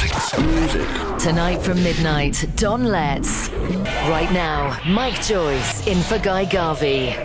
Tonight from midnight, Don Letts. Right now, Mike Joyce in for Guy Garvey.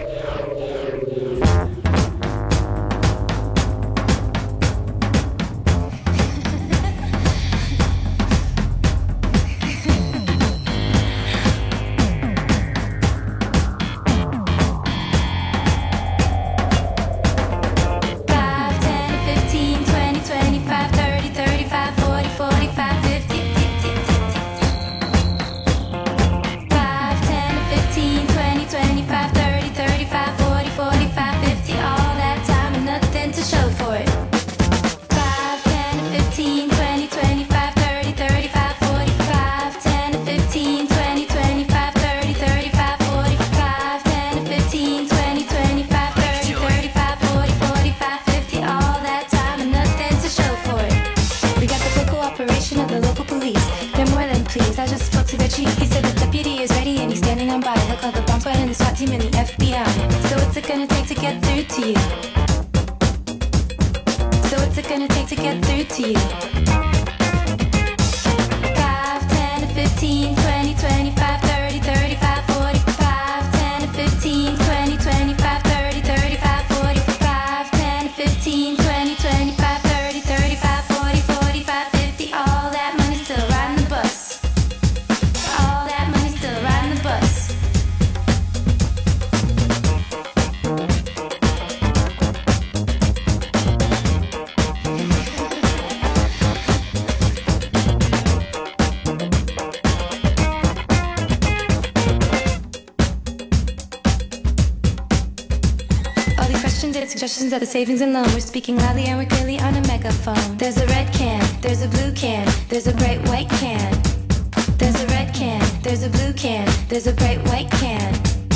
Suggestions of the savings and loan. We're speaking loudly and we're clearly on a megaphone. There's a red can, there's a blue can, there's a bright white can. There's a red can, there's a blue can, there's a bright white can.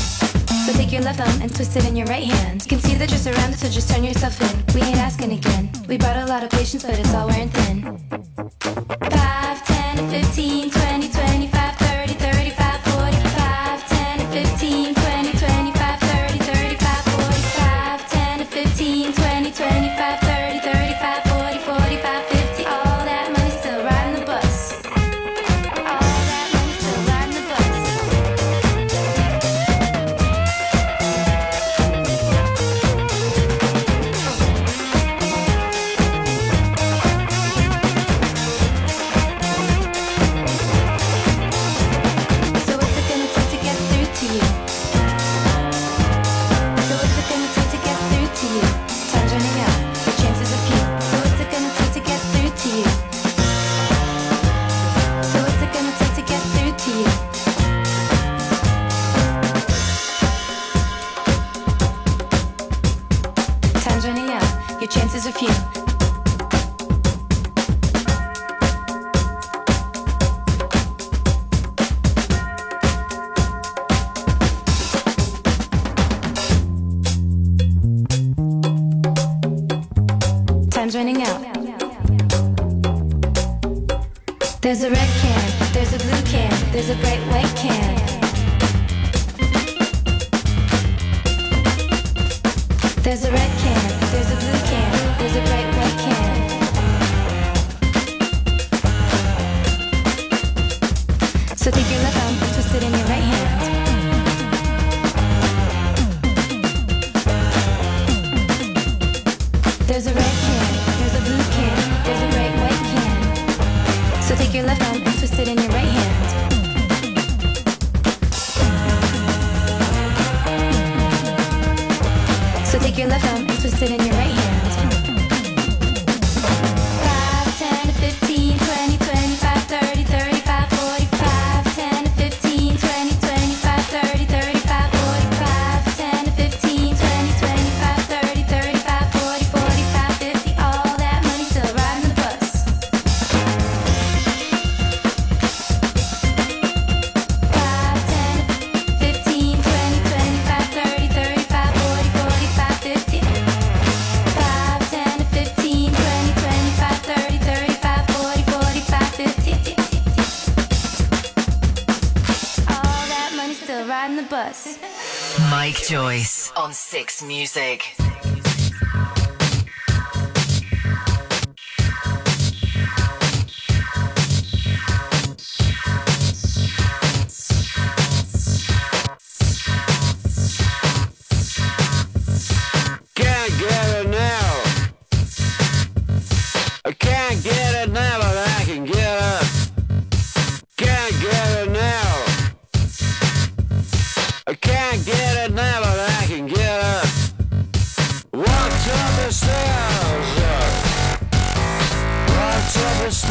So take your left thumb and twist it in your right hand. You can see that you're surrounded, so just turn yourself in. We ain't asking again. We brought a lot of patience, but it's all wearing thin. 5, 10, 15, 20, 25, 30, 35, 45, 10, 15, 20, 25, 30, 35, 45, 10, 15, 20, 25, 30, 35, 40, 45, 50. All that money still riding the bus. All that money still riding the bus. So what's it gonna take to get through to you? So what's it gonna take to get through to you? Time's running out, your chances are few. So what's it gonna take to get through to you? So what's it gonna take to get through to you? Time's running out, your chances are few. Time's running out. There's a red can, there's a blue can, there's a bright white can. There's a red can, there's a blue can, there's a bright white can. So take your left arm and twist it in your right hand. There's a red can, there's a blue can, there's a bright white can. So take your left arm and twist it in your right hand. So take your left arm and twist it in your right hand. 5, 10, 15, 20, 25, 30, 35, 45, 10, 15, 20, 25, 30, 35, 45, 10, 15, 20, 25, 30, 35, 40, 45, 50. All that money still riding the bus. 5, 10, 15, 20, 25, 30, 35, 40, 45, 50. 5, 10, 15, 20, 25, 30, 35, 40, 45, 50. All that money still riding the bus. Mike Joyce on Six Music.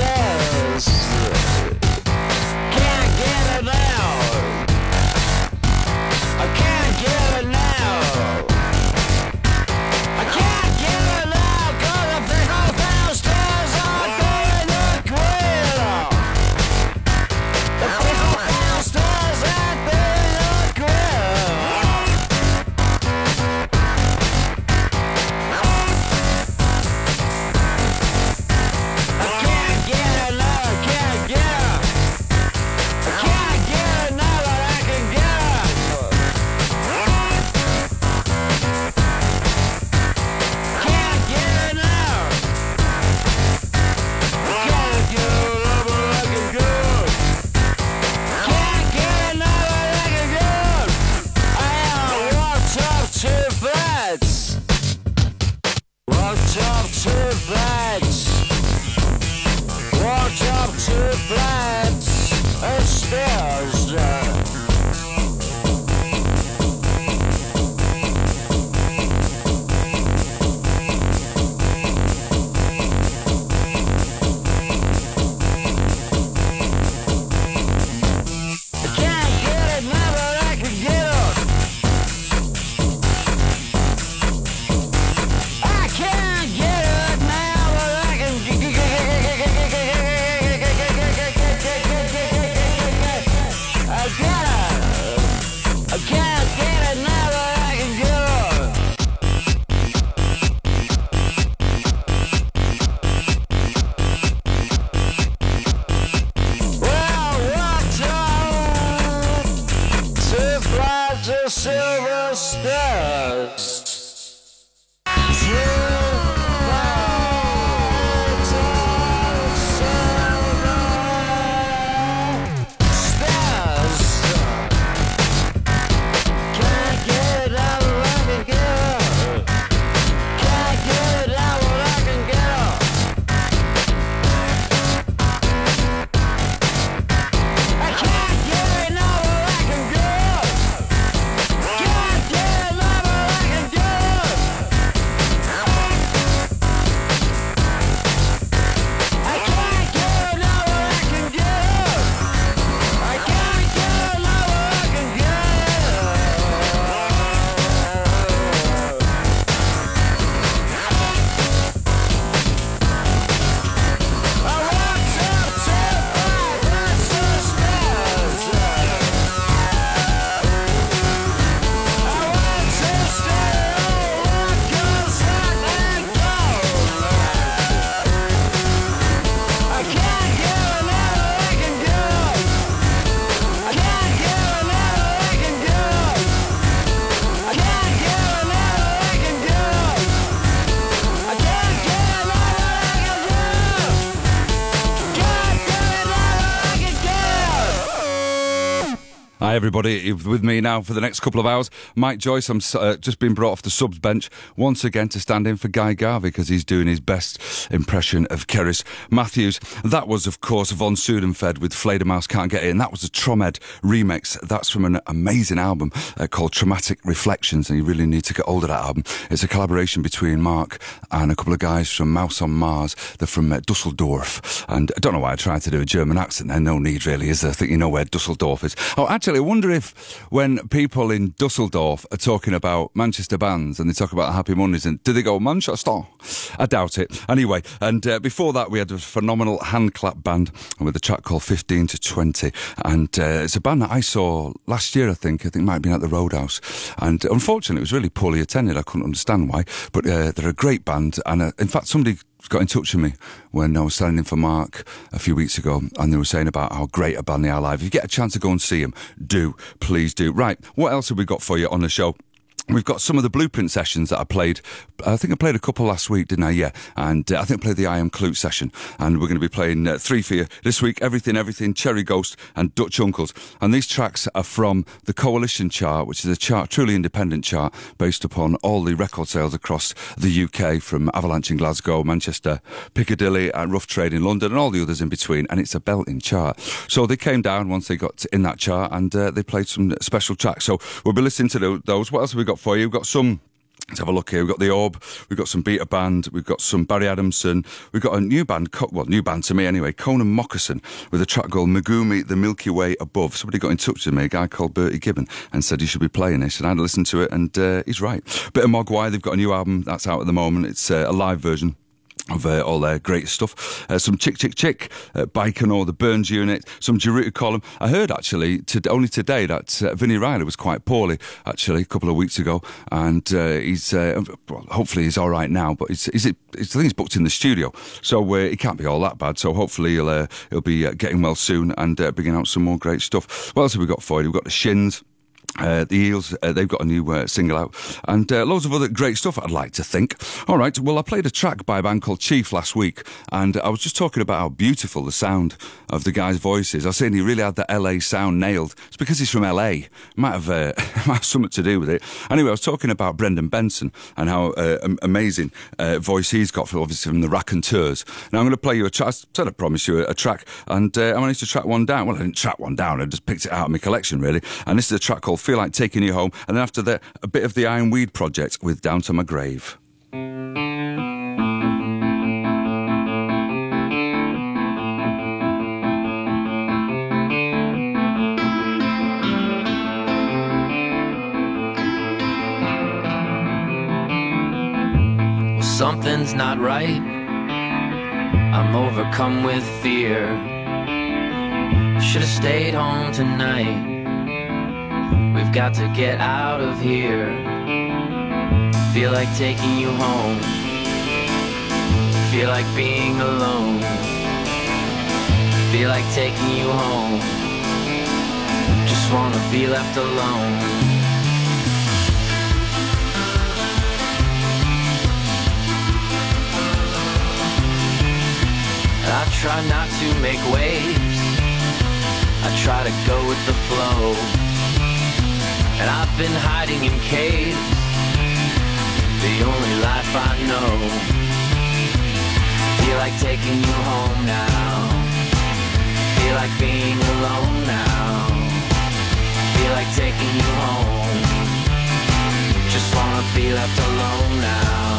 stairs. Can't get it out. I can't get it now. I can't get it out, 'cause I think all downstairs are going to quit. The people downstairs are going to quit. I can't get it now, I can't get it. I can't get it now, but I can get it. Can't get it now. Can't get it now, but I can get it. Can't get it now, but I can get it. I walked up 2 flats. Walked up 2 flats. Walked up 2 flats and stairs. I can't get it now, but I can get it. I can't get it now, but I can I get it. I can't get it now, but I can get it. Well, what's up? 2 flights of silver stairs. 2 flights of silver stairs. Can't get it out, but I can get it. Can't get it out, but I can get it. I can't get it now, but I can get it. Can't get it now, but I can get it. I can't get it now, but I can get it. I can't get it now, but I can get it. I walked up 2 flights of stairs. I went to stay all goes hot and cold. I can't get it now, but I can get it. I can't get it now, but I can get it. I can't get it now, but I can get it. I can't get it now, but I can get it. Can't get it now, but I can get it. Hi everybody, with me now for the next couple of hours. Mike Joyce, I'm just been brought off the subs bench once again to stand in for Guy Garvey because he's doing his best impression of Cerys Matthews. That was, of course, Von Sudenfed with Fledermaus Can't Get In. That was a Tromed remix. That's from an amazing album called Traumatic Reflections, and you really need to get hold of that album. It's a collaboration between Mark and a couple of guys from Mouse on Mars. They're from Dusseldorf, and I don't know why I tried to do a German accent there. No need really, is there? I think you know where Dusseldorf is. Oh, actually, I wonder if when people in Dusseldorf are talking about Manchester bands and they talk about Happy Mondays, and do they go Manchester? I doubt it. Anyway, and before that we had a phenomenal hand clap band with a track called 15 to 20, and it's a band that I saw last year, I think it might have been at the Roadhouse, and unfortunately it was really poorly attended. I couldn't understand why, but they're a great band, and in fact somebody got in touch with me when I was standing in for Mark a few weeks ago, and they were saying about how great a band they are live. If you get a chance to go and see them, do, please do. Right, what else have we got for you on the show? We've got some of the Blueprint sessions that I played. I think I played a couple last week, didn't I? Yeah. And I think I played the I Am Clute session. And we're going to be playing 3 for you this week. Everything, Cherry Ghost and Dutch Uncles. And these tracks are from the Coalition chart, which is a chart, truly independent chart, based upon all the record sales across the UK, from Avalanche in Glasgow, Manchester, Piccadilly, and Rough Trade in London, and all the others in between. And it's a belting chart. So they came down once they got in that chart, and they played some special tracks. So we'll be listening to those. What else have we got for you? We've got some Let's have a look here. We've got The Orb, we've got some Beta Band, we've got some Barry Adamson, we've got a new band, new band to me anyway, Conan Moccasin, with a track called Megumi, The Milky Way Above. Somebody got in touch with me, a guy called Bertie Gibbon, and said you should be playing this, and I had to listen to it, and he's right. Bit of Mogwai, they've got a new album that's out at the moment. It's a live version of all their great stuff. Some Chick Chick Chick, Baikonur, the Burns Unit, some Gerudo Column. I heard actually only today that Vinnie Riley was quite poorly actually a couple of weeks ago, and he's well, hopefully he's all right now, but I think he's booked in the studio, so he can't be all that bad, so hopefully he'll be getting well soon and bringing out some more great stuff. What else have we got for you? We've got the Shins, the Eels, they've got a new single out, and loads of other great stuff, I'd like to think. All right, well, I played a track by a band called Chief last week, and I was just talking about how beautiful the sound of the guy's voice is. I was saying he really had the LA sound nailed. It's because he's from LA. Might have something to do with it. Anyway, I was talking about Brendan Benson and how amazing voice he's got, obviously from the Raconteurs. Now, I'm going to play you a track. I said I promised you a track, and I managed to track one down. Well, I didn't track one down, I just picked it out of my collection, really. And this is a track called Feel Like Taking You Home, and then after that, a bit of the Iron Weed Project with Down to My Grave. Well, something's not right. I'm overcome with fear. Should've stayed home tonight. We've got to get out of here. Feel like taking you home. Feel like being alone. Feel like taking you home. Just wanna be left alone. I try not to make waves. I try to go with the flow. And I've been hiding in caves, the only life I know. Feel like taking you home now. Feel like being alone now. Feel like taking you home. Just wanna be left alone now.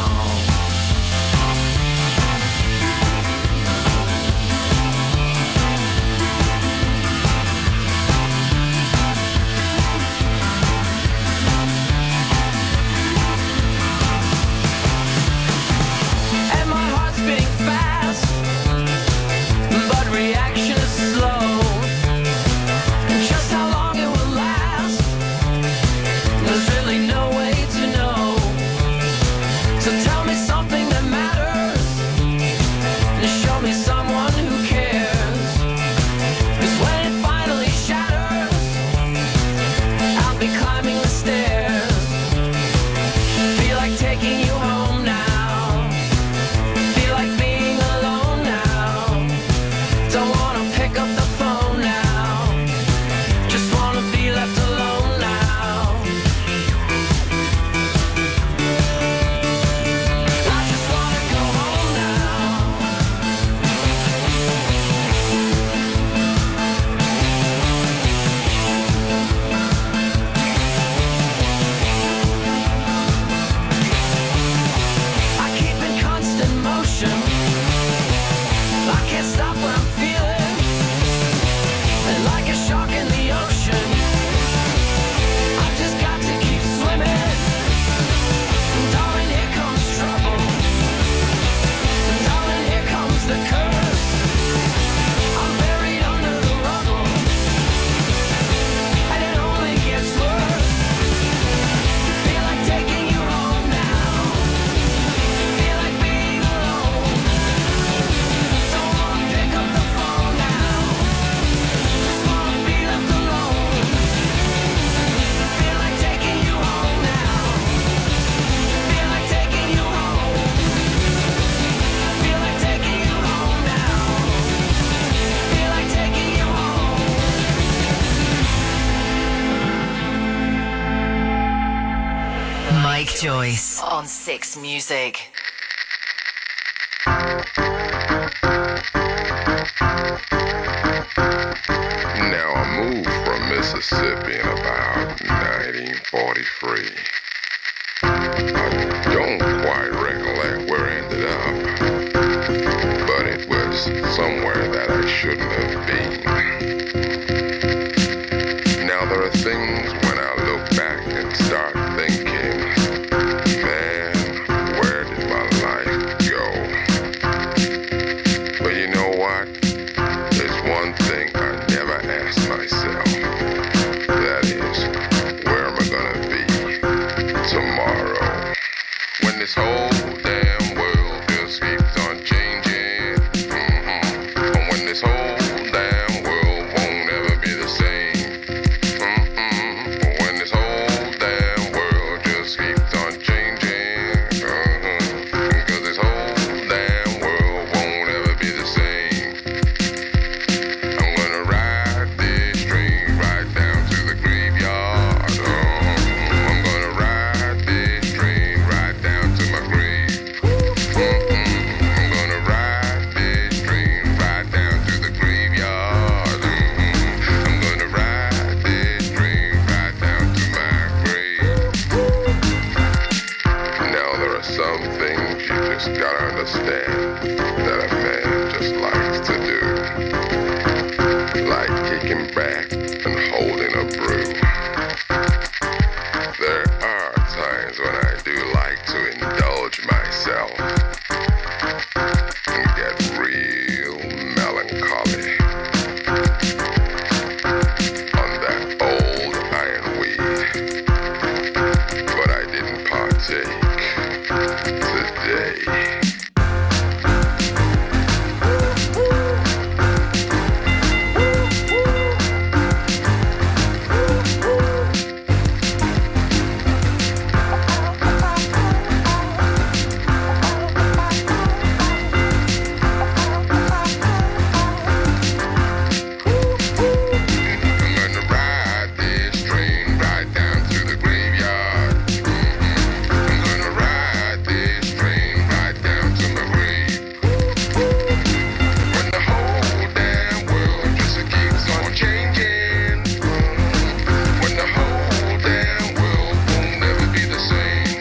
Mike Joyce on Six Music. Now I moved from Mississippi in about 1943. I shouldn't have been. Now there are things when I look back and start thinking, man, where did my life go? But you know what? There's one thing I never asked myself. That is, where am I gonna be tomorrow? When this whole damn world just keeps on changing. And when this whole damn world won't ever be the same. When this whole damn world just keeps on changing. Cause this whole damn world won't ever be the same. I'm gonna ride this train right down to the graveyard. I'm gonna ride this train right down to my grave. I'm gonna ride this train right down to the graveyard. I'm gonna ride this train right down to my grave. Now there are some things you just gotta understand that a man just likes to do. Like kicking back and holding a brew. There are times when I do like to indulge myself and get real melancholy on that old iron weed. But I didn't partake today. I'm gonna ride this train right down to the graveyard. I'm gonna ride this train right down to my grave. When the whole damn world just keeps on changing. When the whole damn world won't ever be the same.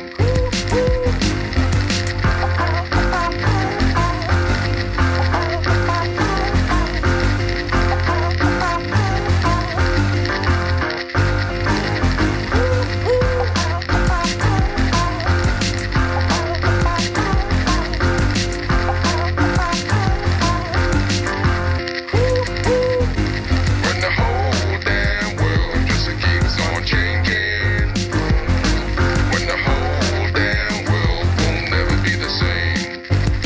When the whole damn world just keeps on changing. When the whole damn world won't ever be the same.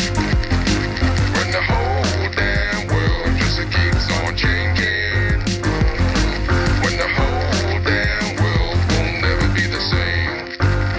When the whole damn world just keeps on changing. When the whole damn world won't ever be the same.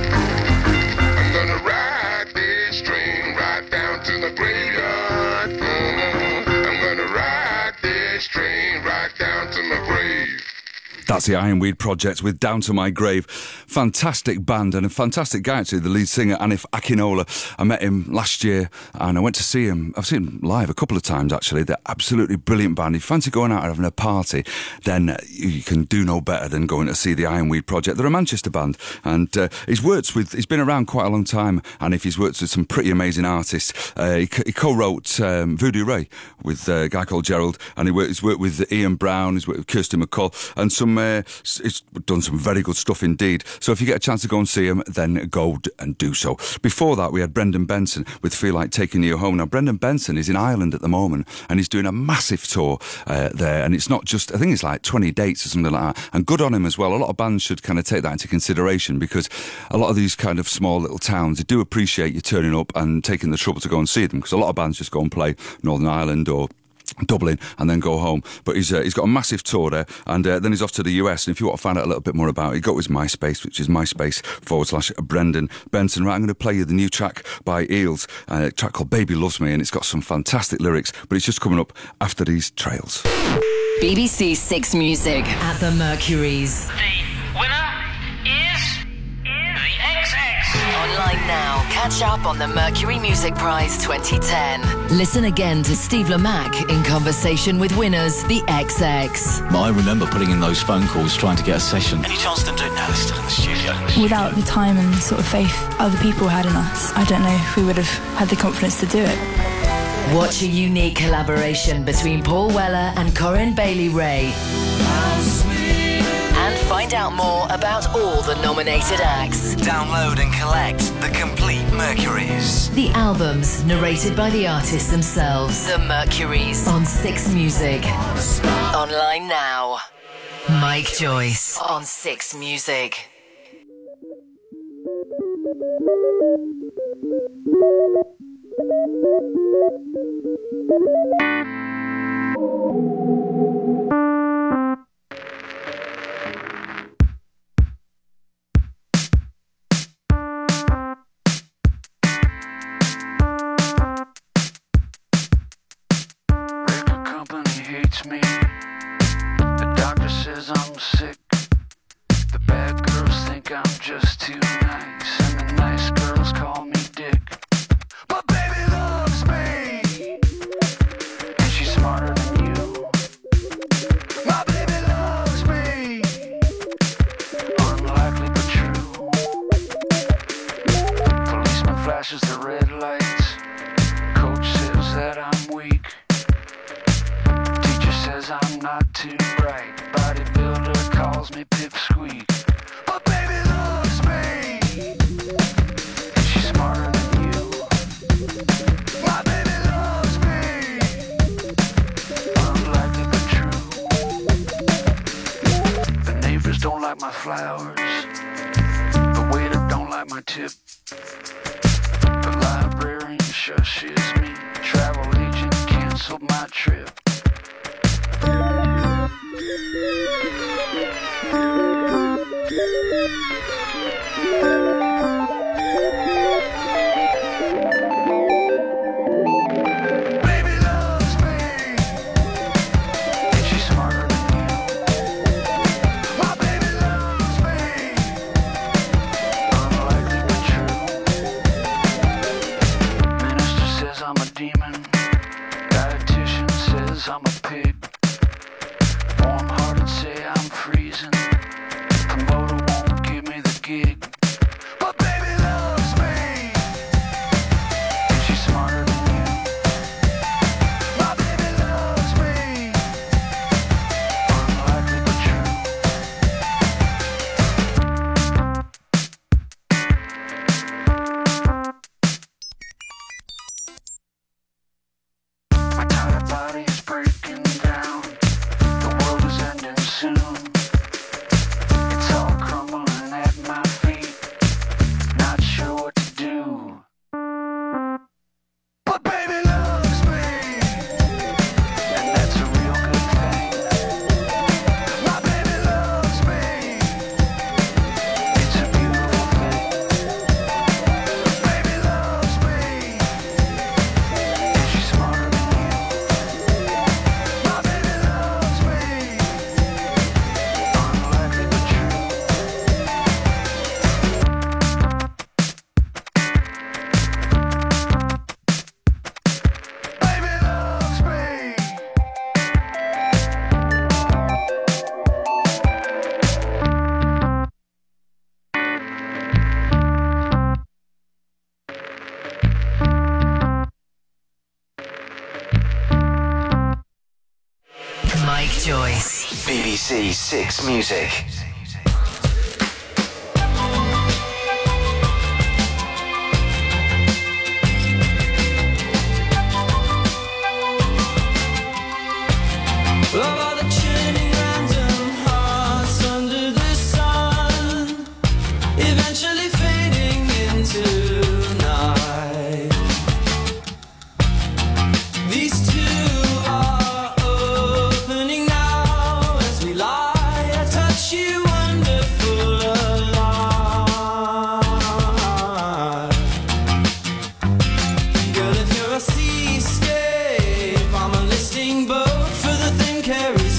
I'm gonna ride this train right down to the graveyard. I'm gonna ride this train right down to my grave. That's the Ironweed Project with Down to My Grave. Fantastic band and a fantastic guy, actually, the lead singer, Anif Akinola. I met him last year and I went to see him. I've seen him live a couple of times, actually. They're absolutely brilliant band. If you fancy going out and having a party, then you can do no better than going to see the Ironweed Project. They're a Manchester band and he's been around quite a long time, and if he's worked with some pretty amazing artists. He co-wrote Voodoo Ray with a guy called Gerald, and he's worked with Ian Brown, he's worked with Kirsty McCall, and he's done some very good stuff indeed. So if you get a chance to go and see him, then go and do so. Before that, we had Brendan Benson with Feel Like Taking You Home. Now, Brendan Benson is in Ireland at the moment, and he's doing a massive tour there, and it's not just, I think it's like 20 dates or something like that, and good on him as well. A lot of bands should kind of take that into consideration, because a lot of these kind of small little towns, they do appreciate you turning up and taking the trouble to go and see them, because a lot of bands just go and play Northern Ireland or Dublin and then go home. But he's got a massive tour there, and then he's off to the US. And if you want to find out a little bit more about it, go to his MySpace, which is MySpace/Brendan Benson. Right, I'm going to play you the new track by Eels, a track called Baby Loves Me, and it's got some fantastic lyrics, but it's just coming up after these trails. BBC Six Music at the Mercury's. The winner is the XX. Online now. Catch up on the Mercury Music Prize 2010. Listen again to Steve Lamacq in conversation with winners, the XX. I remember putting in those phone calls trying to get a session. Any chance of them doing that? They're still in the studio. Without the time and sort of faith other people had in us, I don't know if we would have had the confidence to do it. Watch a unique collaboration between Paul Weller and Corinne Bailey Ray. And find out more about all the nominated acts. Download and collect the complete Mercuries. The albums narrated by the artists themselves. The Mercuries on Six Music. Online now. Mike Joyce on Six Music. Record company hates me. The doctor says I'm sick. The bad girls think I'm just too nice, and the nice girls call me Dick. But baby loves me, and she's smarter than you. My baby loves me, unlikely but true. Policeman flashes the red lights. Coach says that I'm weak. Teacher says I'm not too bright. Bodybuilder calls me pipsqueak. But baby loves me, and she's smarter than you. My baby loves me, unlikely but true. The neighbors don't like my flowers. The waiter don't like my tip. The librarian shushes me. Travel agent canceled my trip. Baby loves me, and she's smarter than you. My baby loves me, unlikely but true. Minister says I'm a demon. Dietitian says I'm a pig. Warm-hearted say I'm freezing. Promoter won't give me the gig. But baby loves me, and she's smarter than you. My baby loves me, unlikely but true. My tired body is breaking down. The world is ending soon. It's all crumbling at my feet. Not sure what to do. But baby loves me, and that's a real good thing. My baby loves me. It's a beautiful thing. Baby loves me, and she's smarter than you. My baby loves me, unlikely but true. Baby loves me. Mike Joyce. BBC Six Music. Of all the churning random hearts under the sun, eventually fading into night. These two are opening now as we lie. I touch you, wonderful alive. Girl, if you're a seascape, I'm a listing boat for the thing carries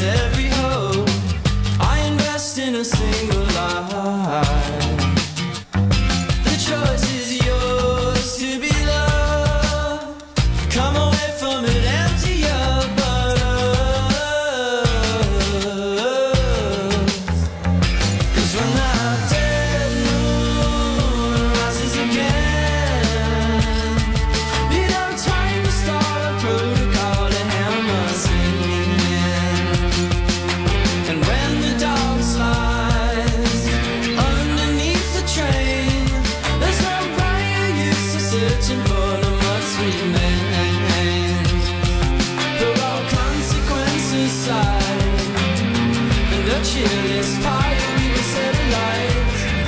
side, and the chilliest fire we will set alight.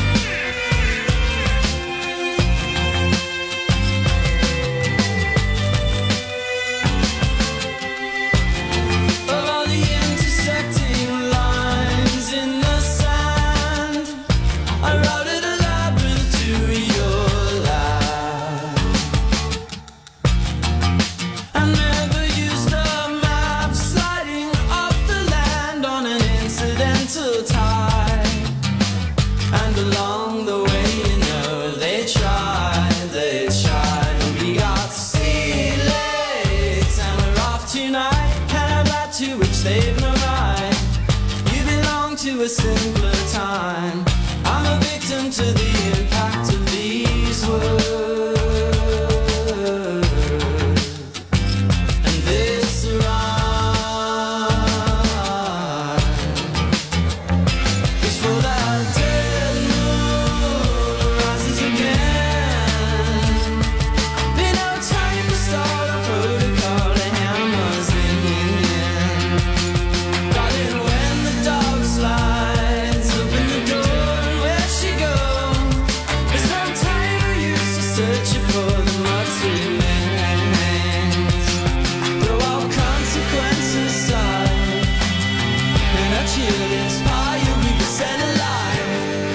Of all the intersecting lines in the sand, I routed a labyrinth to your life. I never used a map, sliding off the land on an incidental tide. And along the way, you know, they tried. We got sea legs and we're off tonight. Can I back to which they've no right? You belong to a simpler time. I'm a victim to the impact of these words. And this rhyme is for that dead moon rises again. Be no time to start a protocol, the hammers in the end. Darling, when the dog slides, open the door and where she go? There's no time or use to searching for the mud's remains. Throw all consequences aside, and that chilliest fire we will set alight.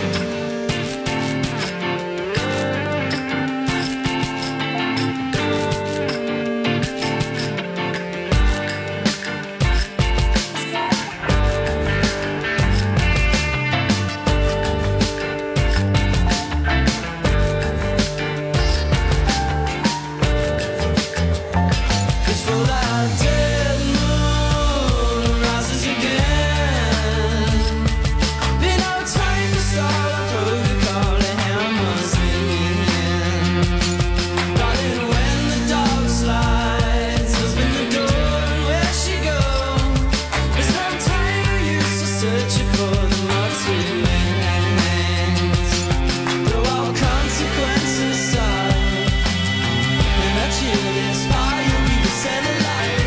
It's for that dead moon rises again. Be no time to start a protocol, the hammers in the end. Darling, when the dog slides, open the door and where she go? There's no time or use to searching for the mud's remains. Throw all consequences aside, and that chilliest fire we will set alight.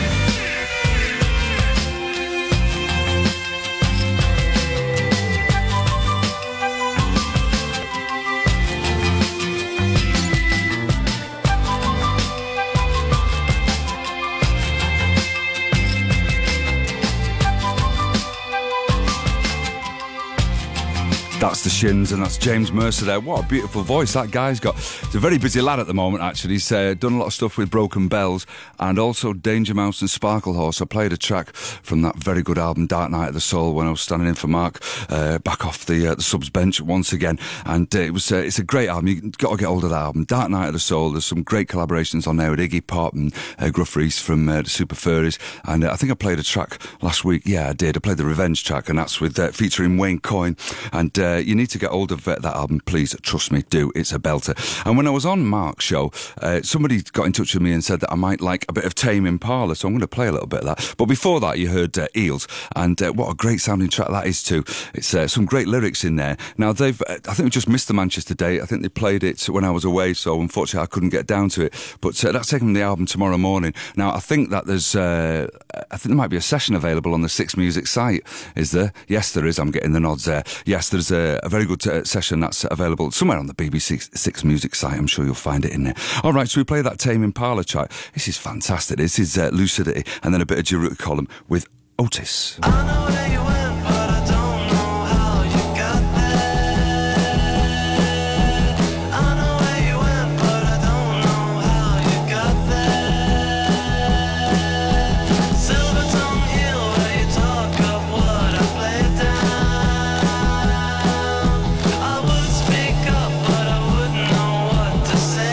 That's the Shins, and that's James Mercer there. What a beautiful voice that guy's got. He's a very busy lad at the moment, actually. He's done a lot of stuff with Broken Bells and also Danger Mouse and Sparkle Horse. I played a track from that very good album, Dark Night of the Soul, when I was standing in for Mark, back off the subs bench once again. And it's a great album. You've got to get hold of that album, Dark Night of the Soul. There's some great collaborations on there with Iggy Pop and Gruff Rhys from the Super Furries. And I think I played a track last week. Yeah, I did. I played the Revenge track, and that's with featuring Wayne Coyne. And you need to get hold of that album, please. Trust me, do. It's a belter. And when I was on Mark's show, somebody got in touch with me and said that I might like a bit of Tame Impala, so I'm going to play a little bit of that. But before that, you heard Eels, and what a great sounding track that is too. It's some great lyrics in there. Now, I think we just missed the Manchester date. I think they played it when I was away, so unfortunately I couldn't get down to it. But that's taken from the album tomorrow morning. Now, I think that I think there might be a session available on the Six Music site. Is there? Yes, there is. I'm getting the nods there. Yes, there's a very good session that's available somewhere on the BBC Six Music site. I'm sure you'll find it in there. All right, so we play that Tame Impala track. This is fantastic. This is Lucidity, and then a bit of Jeruta Column with Otis. I know where you went, but I don't know how you got there. I know where you went, but I don't know how you got there. Silvertongue Hill, where you talk of what I played down. I would speak up, but I wouldn't know what to say.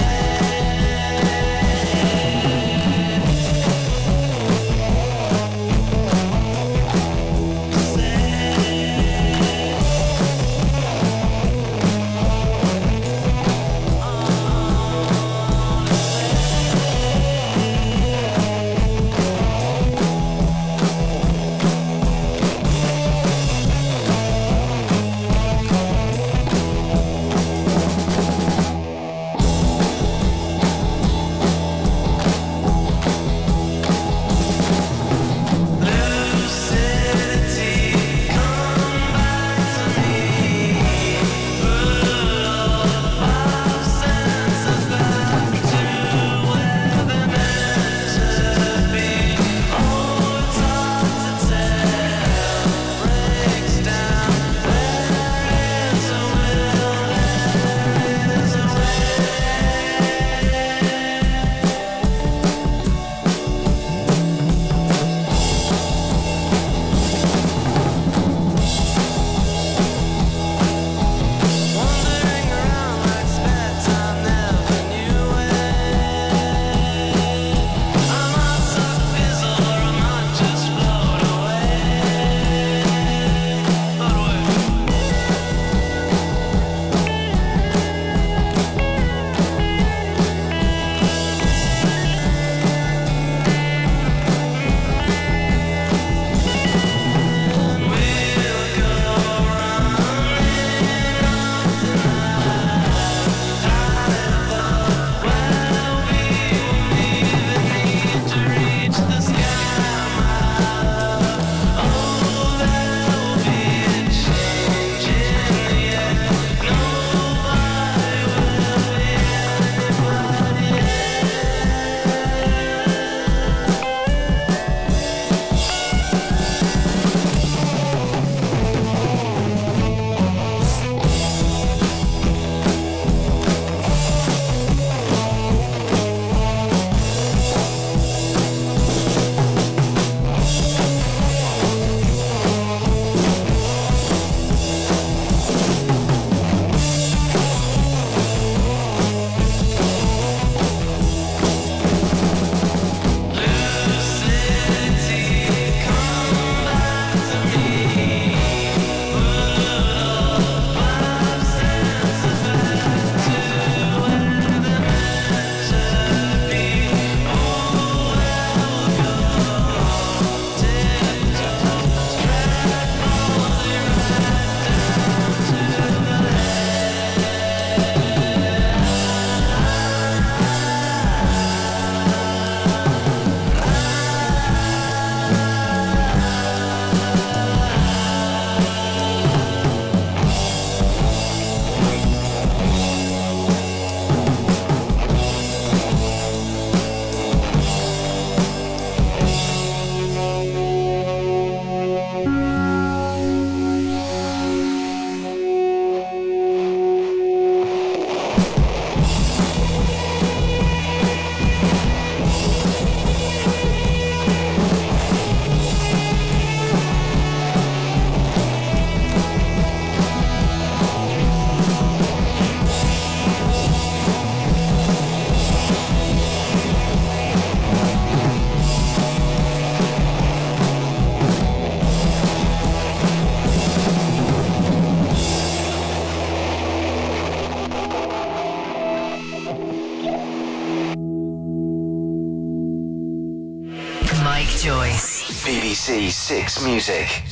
BBC Six Music.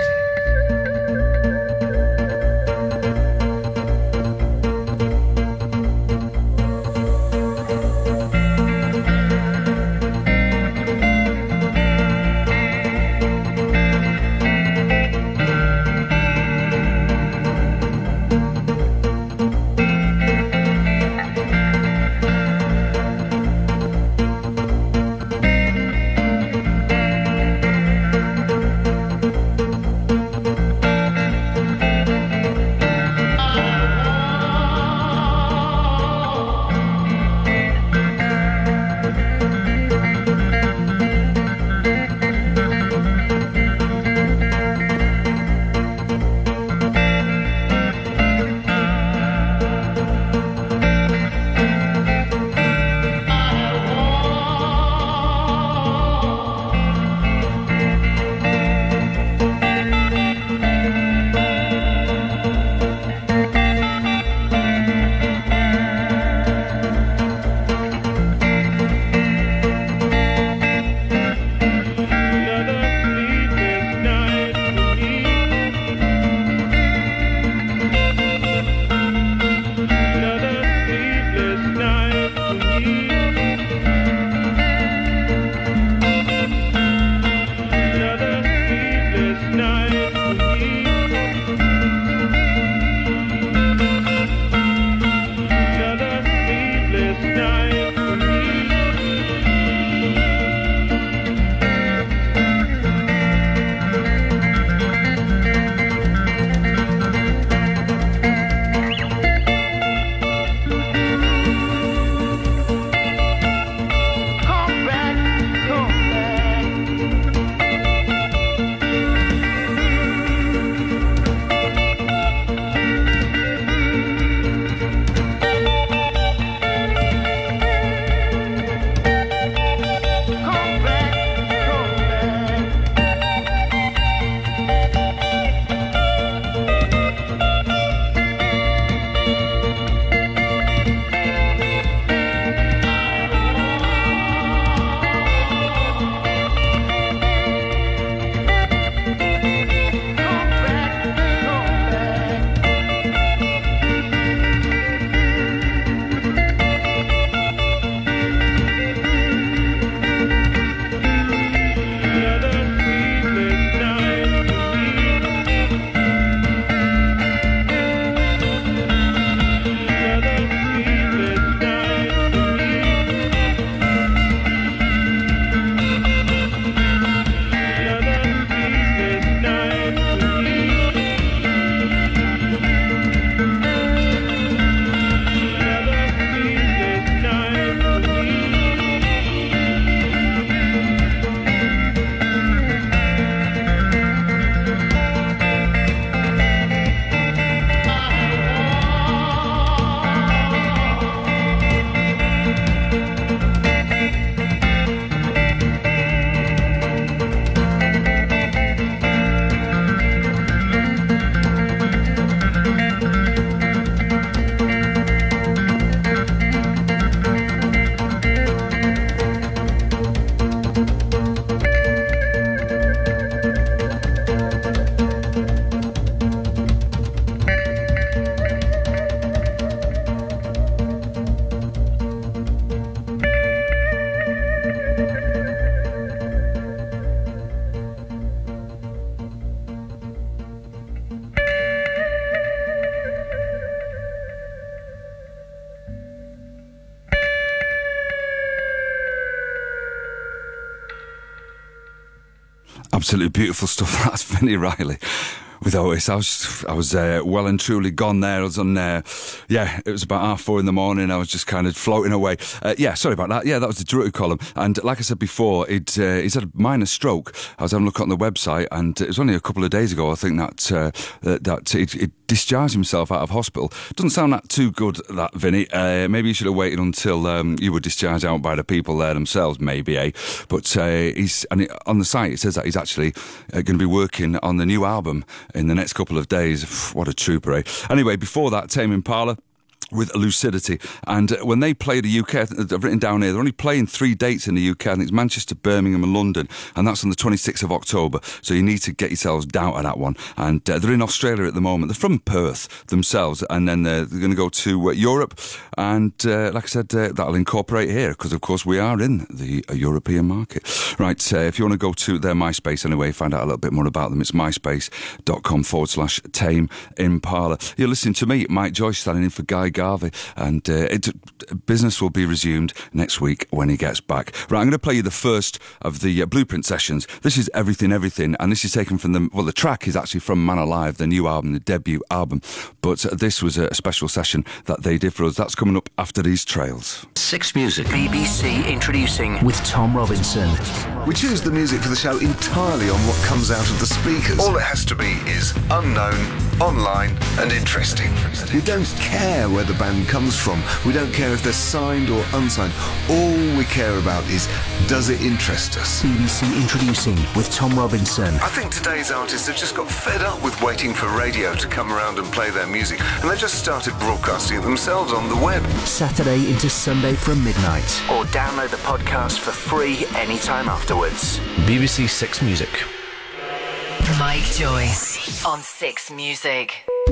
Absolutely beautiful stuff. That's Vinnie Riley with Oasis. I was well and truly gone there. I was on it was about 4:30 in the morning. I was just kind of floating away. Sorry about that. Yeah, that was the Druid column. And like I said before, he's had a minor stroke. I was having a look on the website, and it was only a couple of days ago, I think, that he discharged himself out of hospital. Doesn't sound that too good, that, Vinny. Maybe you should have waited until you were discharged out by the people there themselves, maybe, eh? But on the site it says that he's actually going to be working on the new album in the next couple of days. What a trooper, eh? Anyway, before that, Tame Impala with Lucidity. And when they play the UK, I've written down here, they're only playing 3 dates in the UK. I think it's Manchester, Birmingham and London. And that's on the 26th of October. So you need to get yourselves down to that one. And they're in Australia at the moment. They're from Perth themselves. And then they're going to go to Europe. And like I said, that'll incorporate here because, of course, we are in the European market. Right, if you want to go to their MySpace anyway, find out a little bit more about them. It's myspace.com/Tame Impala. You're listening to me, Mike Joyce, standing in for Guy Garvey, and business will be resumed next week when he gets back. Right, I'm going to play you the first of the Blueprint sessions. This is Everything Everything, and this is taken from the track is actually from Man Alive, the new album, the debut album, but this was a special session that they did for us. That's coming up after these trails. Six Music. BBC introducing with Tom Robinson. We choose the music for the show entirely on what comes out of the speakers. All it has to be is unknown, online and interesting. We don't care where the band comes from. We don't care if they're signed or unsigned. All we care about is, does it interest us? BBC introducing with Tom Robinson. I think today's artists have just got fed up with waiting for radio to come around and play their music, and they just started broadcasting it themselves on the web. Saturday into Sunday from midnight. Or download the podcast for free anytime afterwards. BBC Six Music. Mike Joyce on Six Music.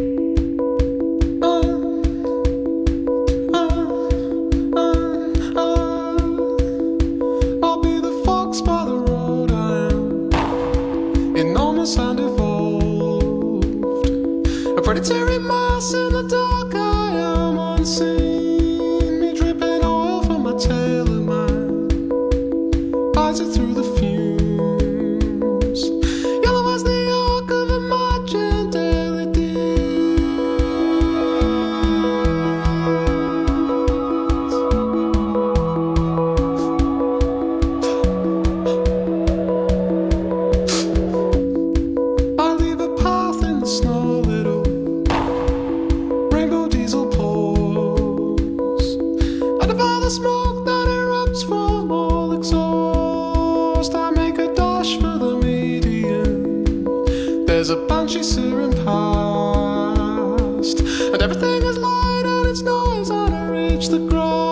I'll be the fox by the road. I am enormous and evolved, a predatory mass in the dark. I am unseen, me dripping oil from my tail and my eyes are through the fumes. Yellow as the arc of a margin daily I leave a path in the snow, little rainbow diesel poles. Out of all the smoke that erupts from all exhaust, I make a dash for the median. There's a banshee searing past, and everything is light and it's noise, and I reach the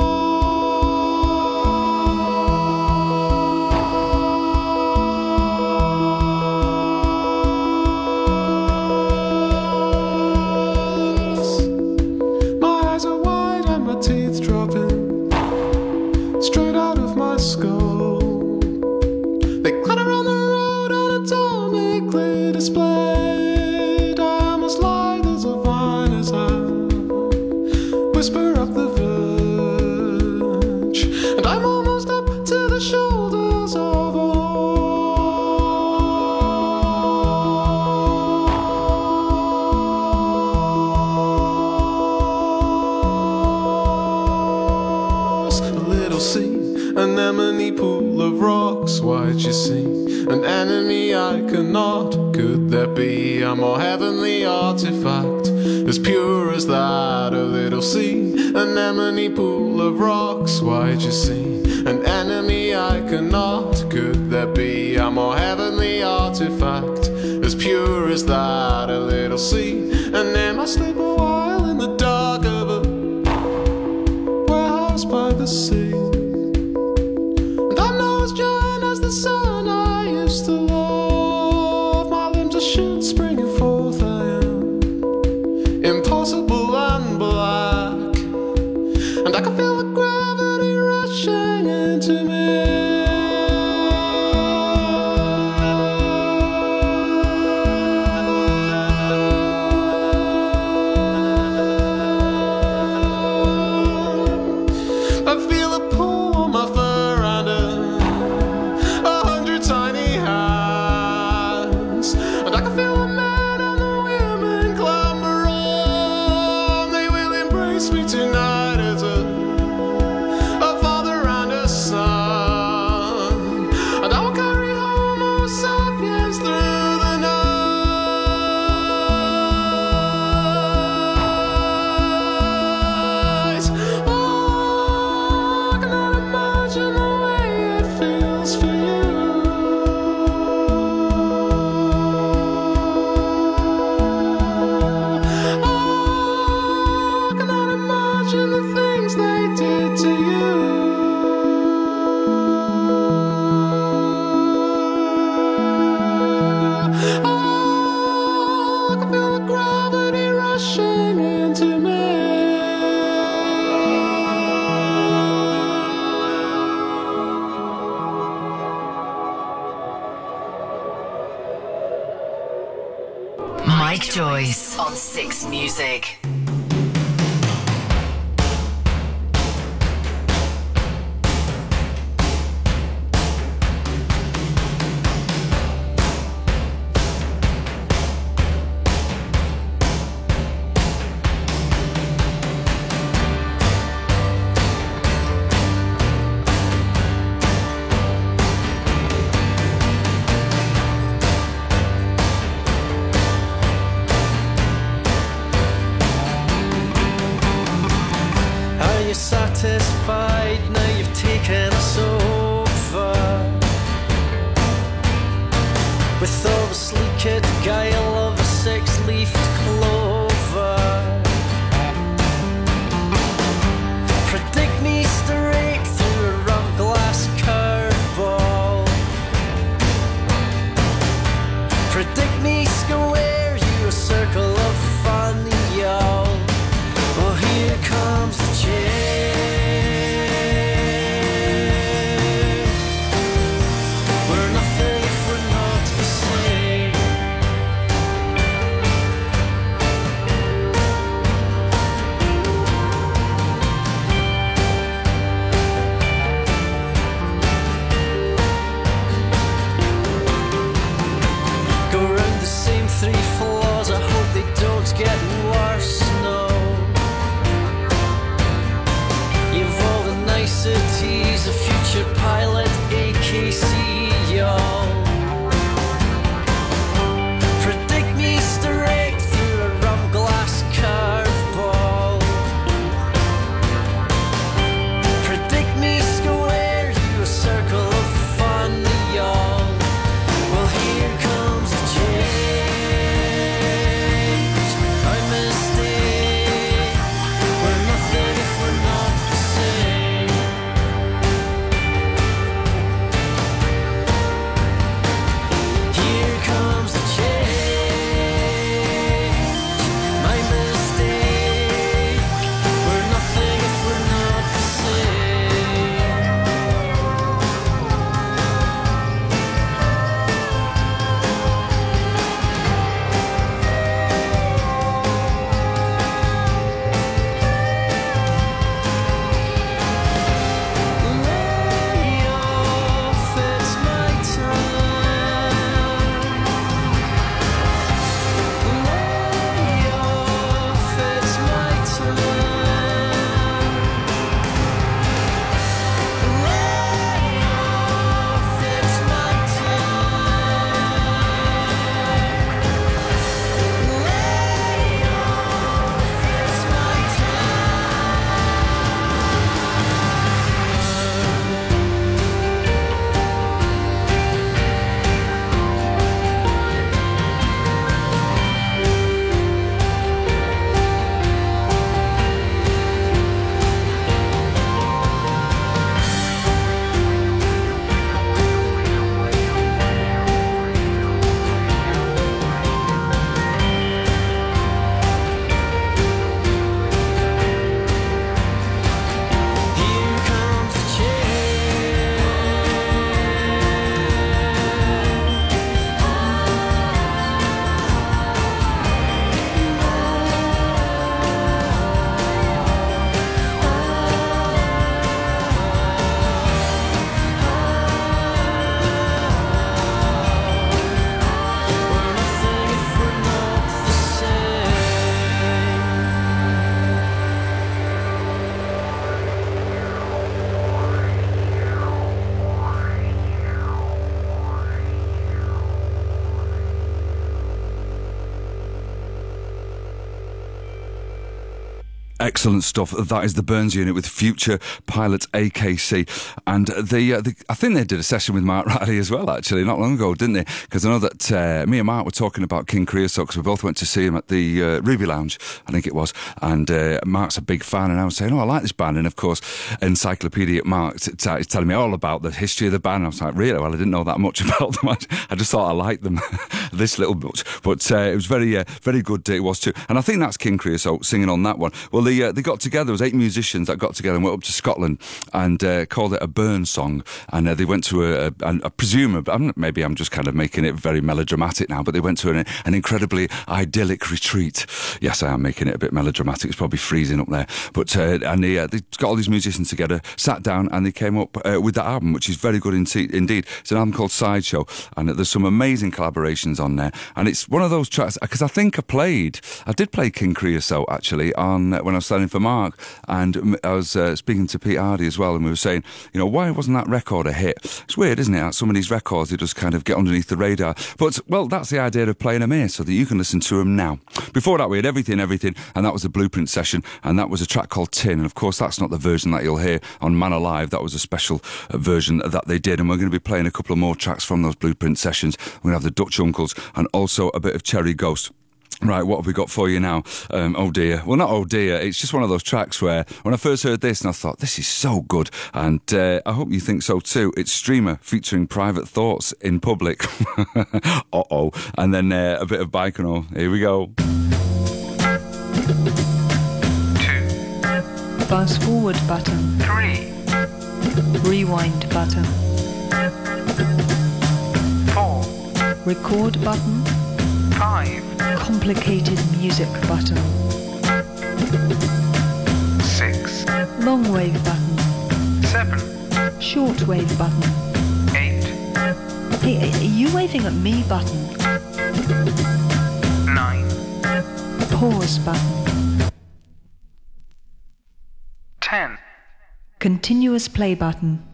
grass. My eyes are wide and my teeth dropping straight out of my skull. They clatter on the road anatomically displayed. I am as lithe as a vine as I whisper up the verge, and I'm almost up to the shoulders of oars. A little sea, anemone pool of rocks. Why'd you see an enemy I cannot? Could there be a more heavenly artifact, as pure as that? A little sea, anemone pool of rocks. Why'd you see an enemy I cannot? Could there be a more heavenly artifact, as pure as that? A little sea, and then I sleep a while in the dark of a warehouse by the sea. And I'm not as giant as the sun I used to love. My limbs are shoots springing forth. I am impossible and black, and I can feel the gravity rushing into me. I feel a pull on my fur and 100 tiny hands, and I can feel the men and the women clamber on. They will embrace me tonight as a father and a son, and I will carry Homo sapiens through the night. Oh, I cannot imagine the way it feels for you. Oh, I cannot imagine Mike Joyce on Six Music. Satisfied now you've taken us over with all the sleeked guile of a six-leafed clover. Predict me straight through a rum glass curveball. Predict me square you a circle of fun, y'all. Well, here comes the change. Getting worse, no. You've all the niceties of future pilot AKC, y'all. Predict me straight through a rum glass curveball. Predict me square you a circle of fun, y'all. Well, here comes the change. Excellent stuff. That is the Burns Unit with Future Pilot AKC. And I think they did a session with Mark Riley as well, actually, not long ago, didn't they? Because I know that me and Mark were talking about King Creosote, because we both went to see him at the Ruby Lounge, I think it was. And Mark's a big fan, and I was saying, I like this band. And of course, Encyclopedia Mark is telling me all about the history of the band. I was like, really? Well, I didn't know that much about them. I just thought I liked them. this little much. But it was very good. It was too. And I think that's King Creosote singing on that one. Well, they got together. There was 8 musicians that got together and went up to Scotland and called it a Burn song. And they went to I presume, maybe I'm just kind of making it very melodramatic now, but they went to an incredibly idyllic retreat. Yes, I am making it a bit melodramatic. It's probably freezing up there. But and they got all these musicians together, sat down, and they came up with that album, which is very good indeed. It's an album called Sideshow, and there's some amazing collaborations on there. And it's one of those tracks, because I think I did play King Creosote actually on when I was standing for Mark, and I was speaking to Pete Hardy as well, and we were saying, why wasn't that record a hit? It's weird, isn't it? That some of these records, they just kind of get underneath the radar. But, well, that's the idea of playing them here, so that you can listen to them now. Before that, we had Everything, and that was a Blueprint session, and that was a track called Tin. And of course, that's not the version that you'll hear on Man Alive. That was a special version that they did, and we're going to be playing a couple of more tracks from those Blueprint sessions. We're going to have the Dutch Uncles and also a bit of Cherry Ghost. Right, what have we got for you now? Oh dear. Well, not oh dear. It's just one of those tracks where when I first heard this and I thought, this is so good. And I hope you think so too. It's Streamer featuring Private Thoughts in Public. Uh-oh. And then a bit of Baikonur. Here we go. 2. Fast forward button. 3. Rewind button. 4. Record button. 5. Complicated music button. 6. Long wave button. 7. Short wave button. 8. Hey, are you waving at me button? 9. Pause button. 10. Continuous play button.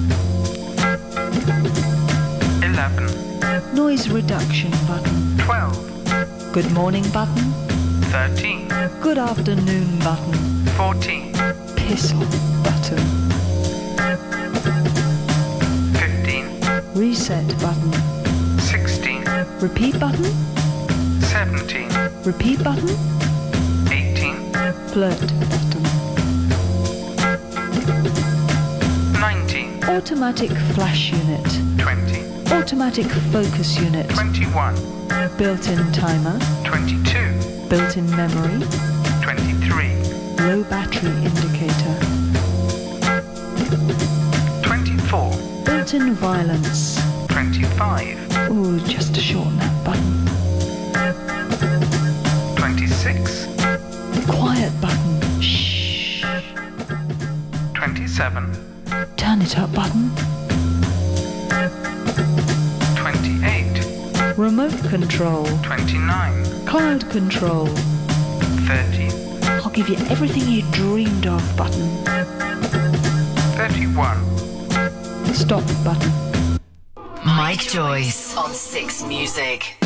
11. Noise reduction button. 12. Good morning button. 13. Good afternoon button. 14. Piss off button. 15. Reset button. 16. Repeat button. 17. Repeat button. 18. Flirt button. 19. Automatic flash unit. 20. Automatic focus unit. 21. Built-in timer. 22. Built-in memory. 23. Low battery indicator. 24. Built-in violence. 25. Ooh, just to shorten that button. 26. Quiet button. Shh. 27. Turn it up button. 28. Remote control. 29. Cloud control. 30. I'll give you everything you dreamed of button. 31. Stop button. Mike Joyce on 6 Music.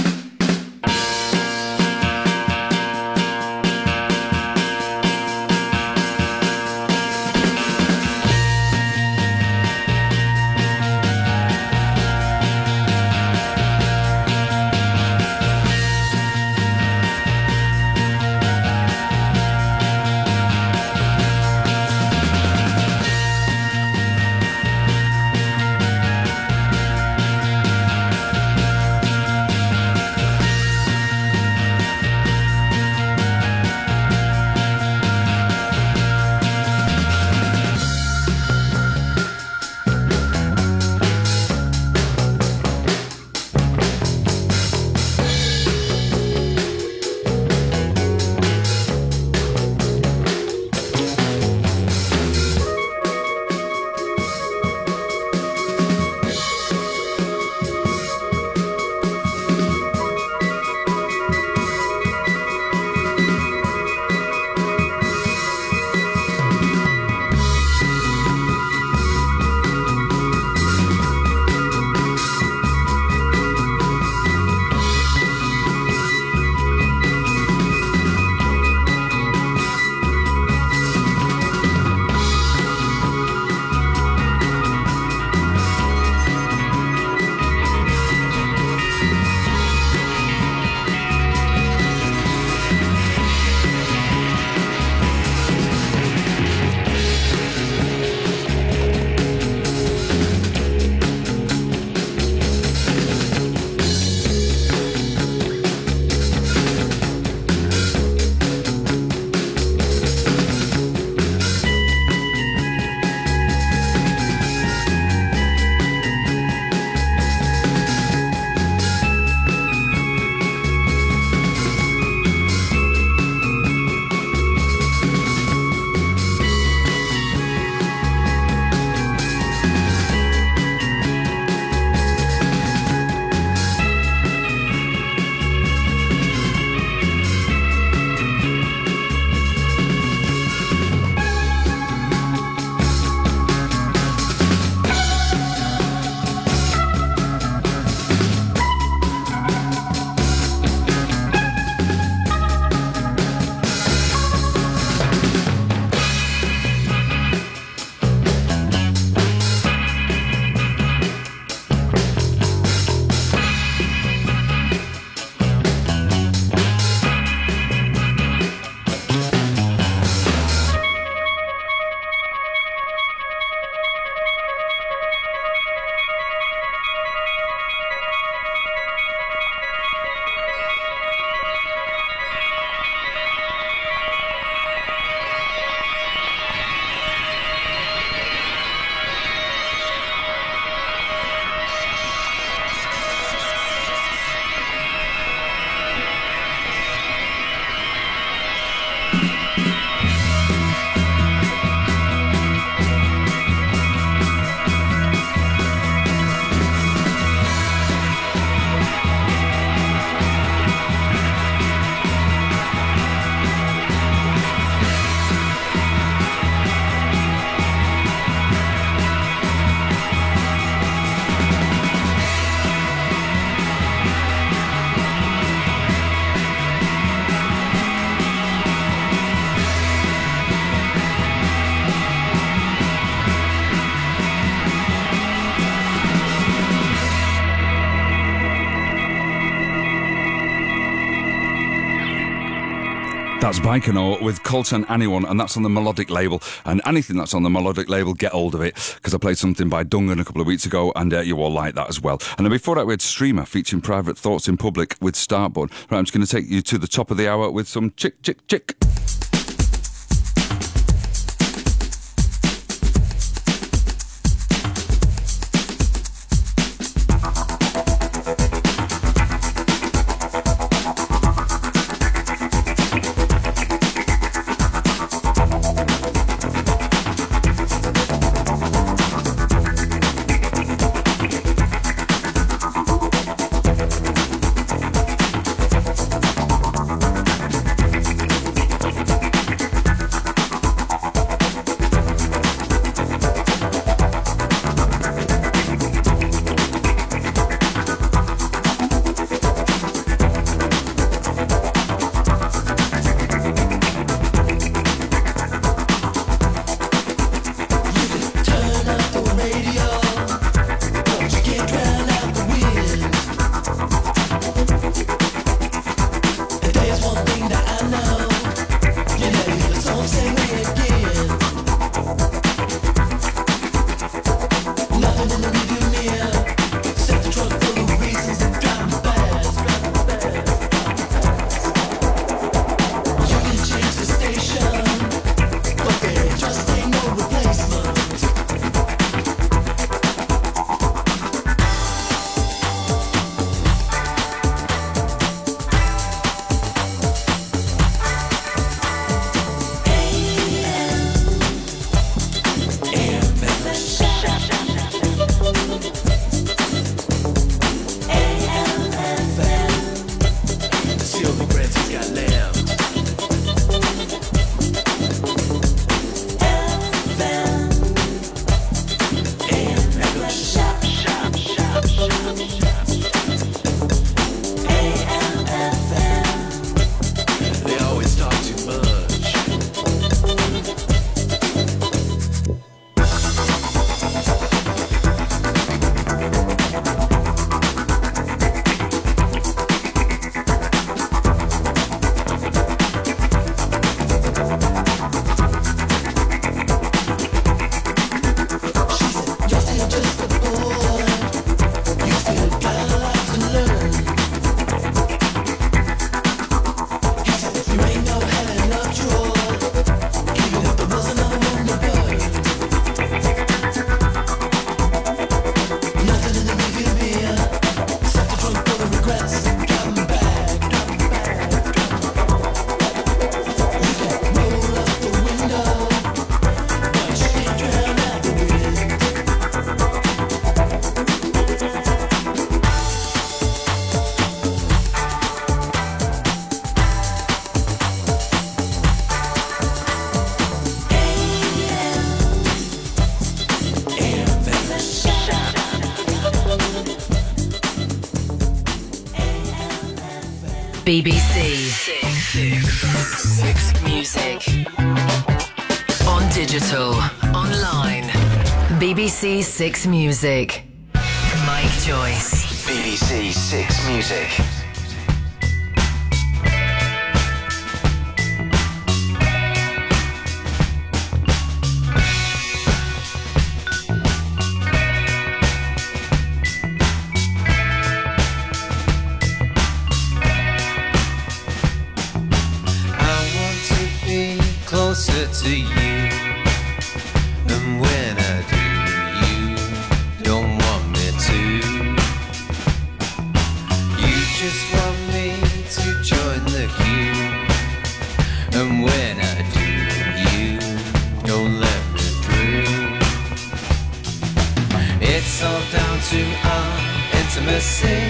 That's Baikonur with Colton Anyone, and that's on the Melodic label. And anything that's on the Melodic label, get hold of it, because I played something by Dungan a couple of weeks ago, and you all like that as well. And then before that, we had Streamer featuring Private Thoughts in Public with Startbun. Right, I'm just going to take you to the top of the hour with some Chick Chick Chick. BBC Six Music. On digital, online. BBC Six Music. Mike Joyce. BBC Six Music. Closer to you, and when I do, you don't want me to. You just want me to join the queue, and when I do, you don't let me through. It's all down to our intimacy.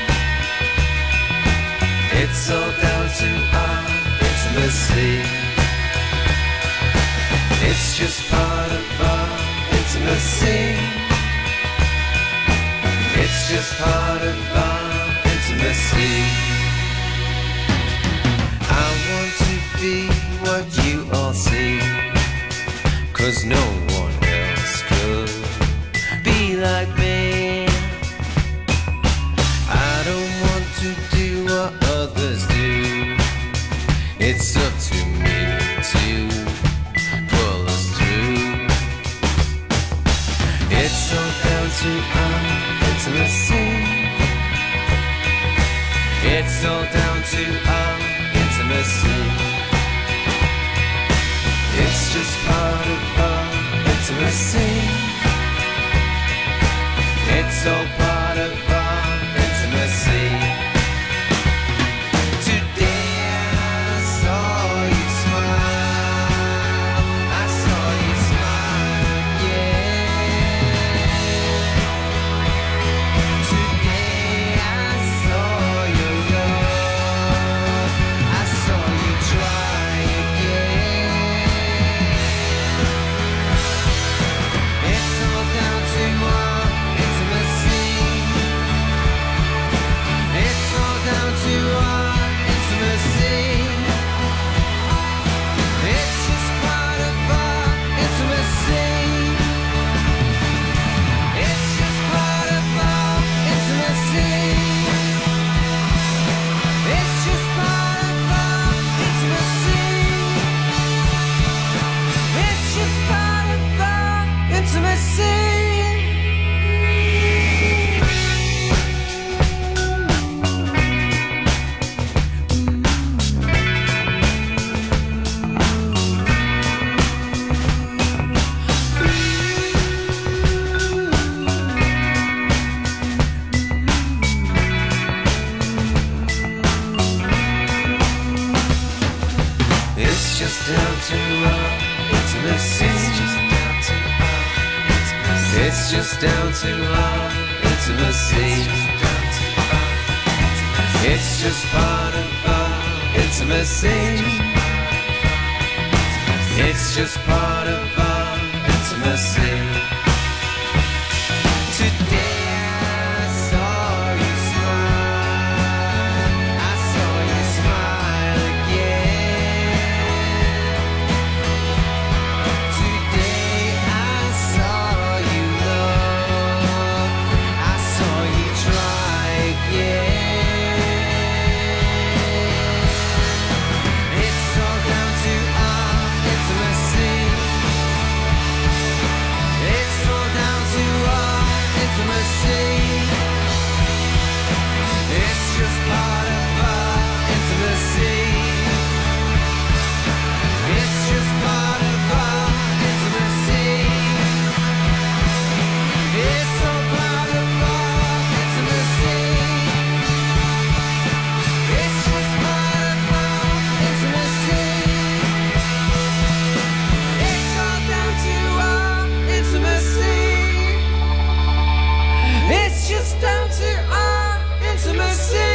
It's all down to our intimacy. It's just part of our intimacy. It's just part of our intimacy. I want to be what you all see, 'cause no one else could be like me. I don't want to do what others do. It's up to It's all down to our intimacy. It's just part of our intimacy. It's all part of our intimacy. Today I saw you smile. I saw you smile again. Today I saw your love. I saw you try again. It's all down to our intimacy. It's all down to our intimacy. It's just part of our intimacy. It's just part of our intimacy. It's just part of our intimacy. It's just part of our intimacy. It's just down to our intimacy. It's just down to our intimacy. It's just part of our intimacy. It's just part of our intimacy. Today I saw you smile. I saw you smile again. Today I saw you love. I saw you try again. It's all down to our intimacy. It's all down to our intimacy. It's just part of our intimacy. It's just part of our intimacy. It's all part of our intimacy. It's just part of our intimacy. It's all down to our intimacy. It's just down to our intimacy.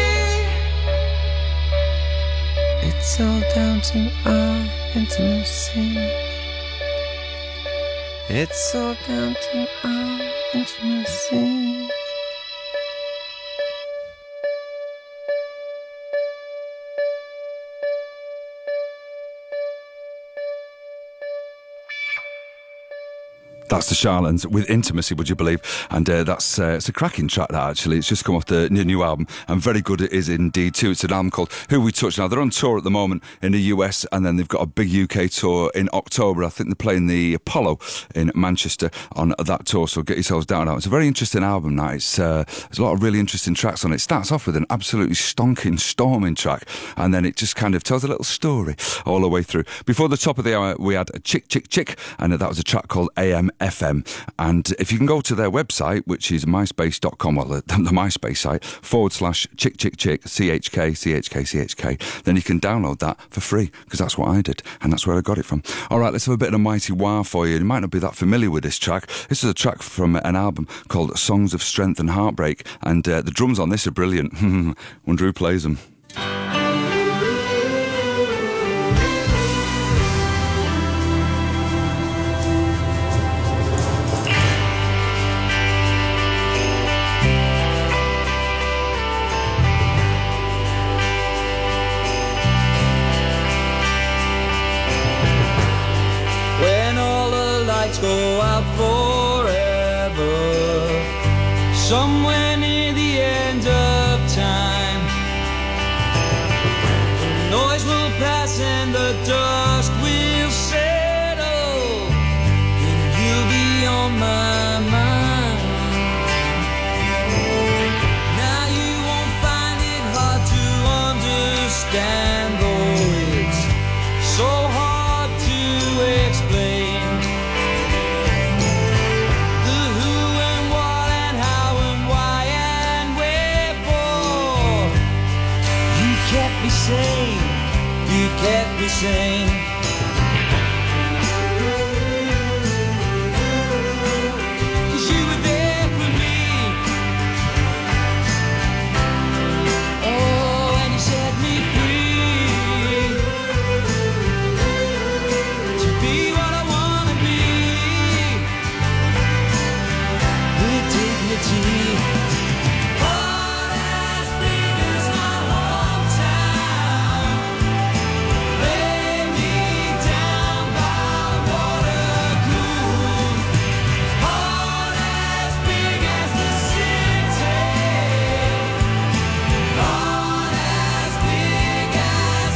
It's all down to our intimacy. It's all down to our intimacy. That's the Charlans with Intimacy, would you believe? And that's it's a cracking track, that, actually. It's just come off the new album, and very good it is indeed, too. It's an album called Who We Touch. Now, they're on tour at the moment in the US, and then they've got a big UK tour in October. I think they're playing the Apollo in Manchester on that tour, so get yourselves down now. It's a very interesting album, now. There's a lot of really interesting tracks on it. It starts off with an absolutely stonking, storming track, and then it just kind of tells a little story all the way through. Before the top of the hour, we had a Chick, Chick, Chick, and that was a track called AM FM. And if you can go to their website, which is myspace.com, well, the MySpace site, /Chick Chick Chick, CHK, then you can download that for free, because that's what I did, and that's where I got it from. All right, let's have a bit of a Mighty Wah for you. You might not be that familiar with this track. This is a track from an album called Songs of Strength and Heartbreak, and the drums on this are brilliant. Wonder who plays them. Go out forever, somewhere near the end of time. The noise will pass and the dust will settle, and you'll be on my mind. Now you won't find it hard to understand, though it's so hard to explain. The who and what and how and why and wherefore. You kept me sane, you kept me sane. 'Cause you were there for me. Oh, and you set me free to be what I wanna be with dignity. Heart as big as my hometown. Lay me down by water cool. Heart as big as the city. Heart as big as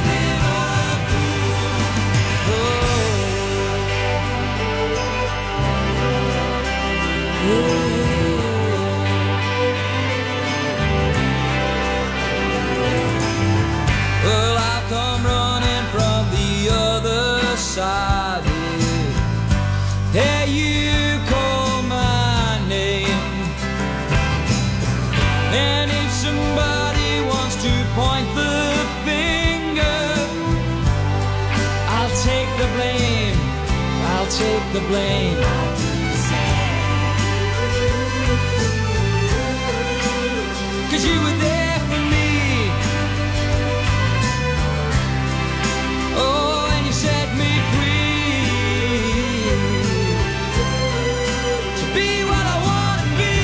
Well, I've come running from the other side. Hey, you call my name. And if somebody wants to point the finger, I'll take the blame. I'll take the blame. 'Cause you were there for me. Oh, and you set me free to be what I want to be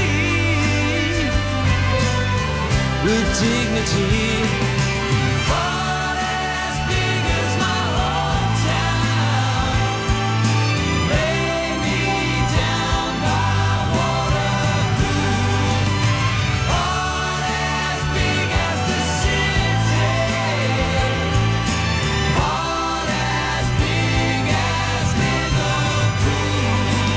with dignity. Heart as big as my hometown. Lay me down by water cool. Heart as big as the city. Heart as big as Liverpool.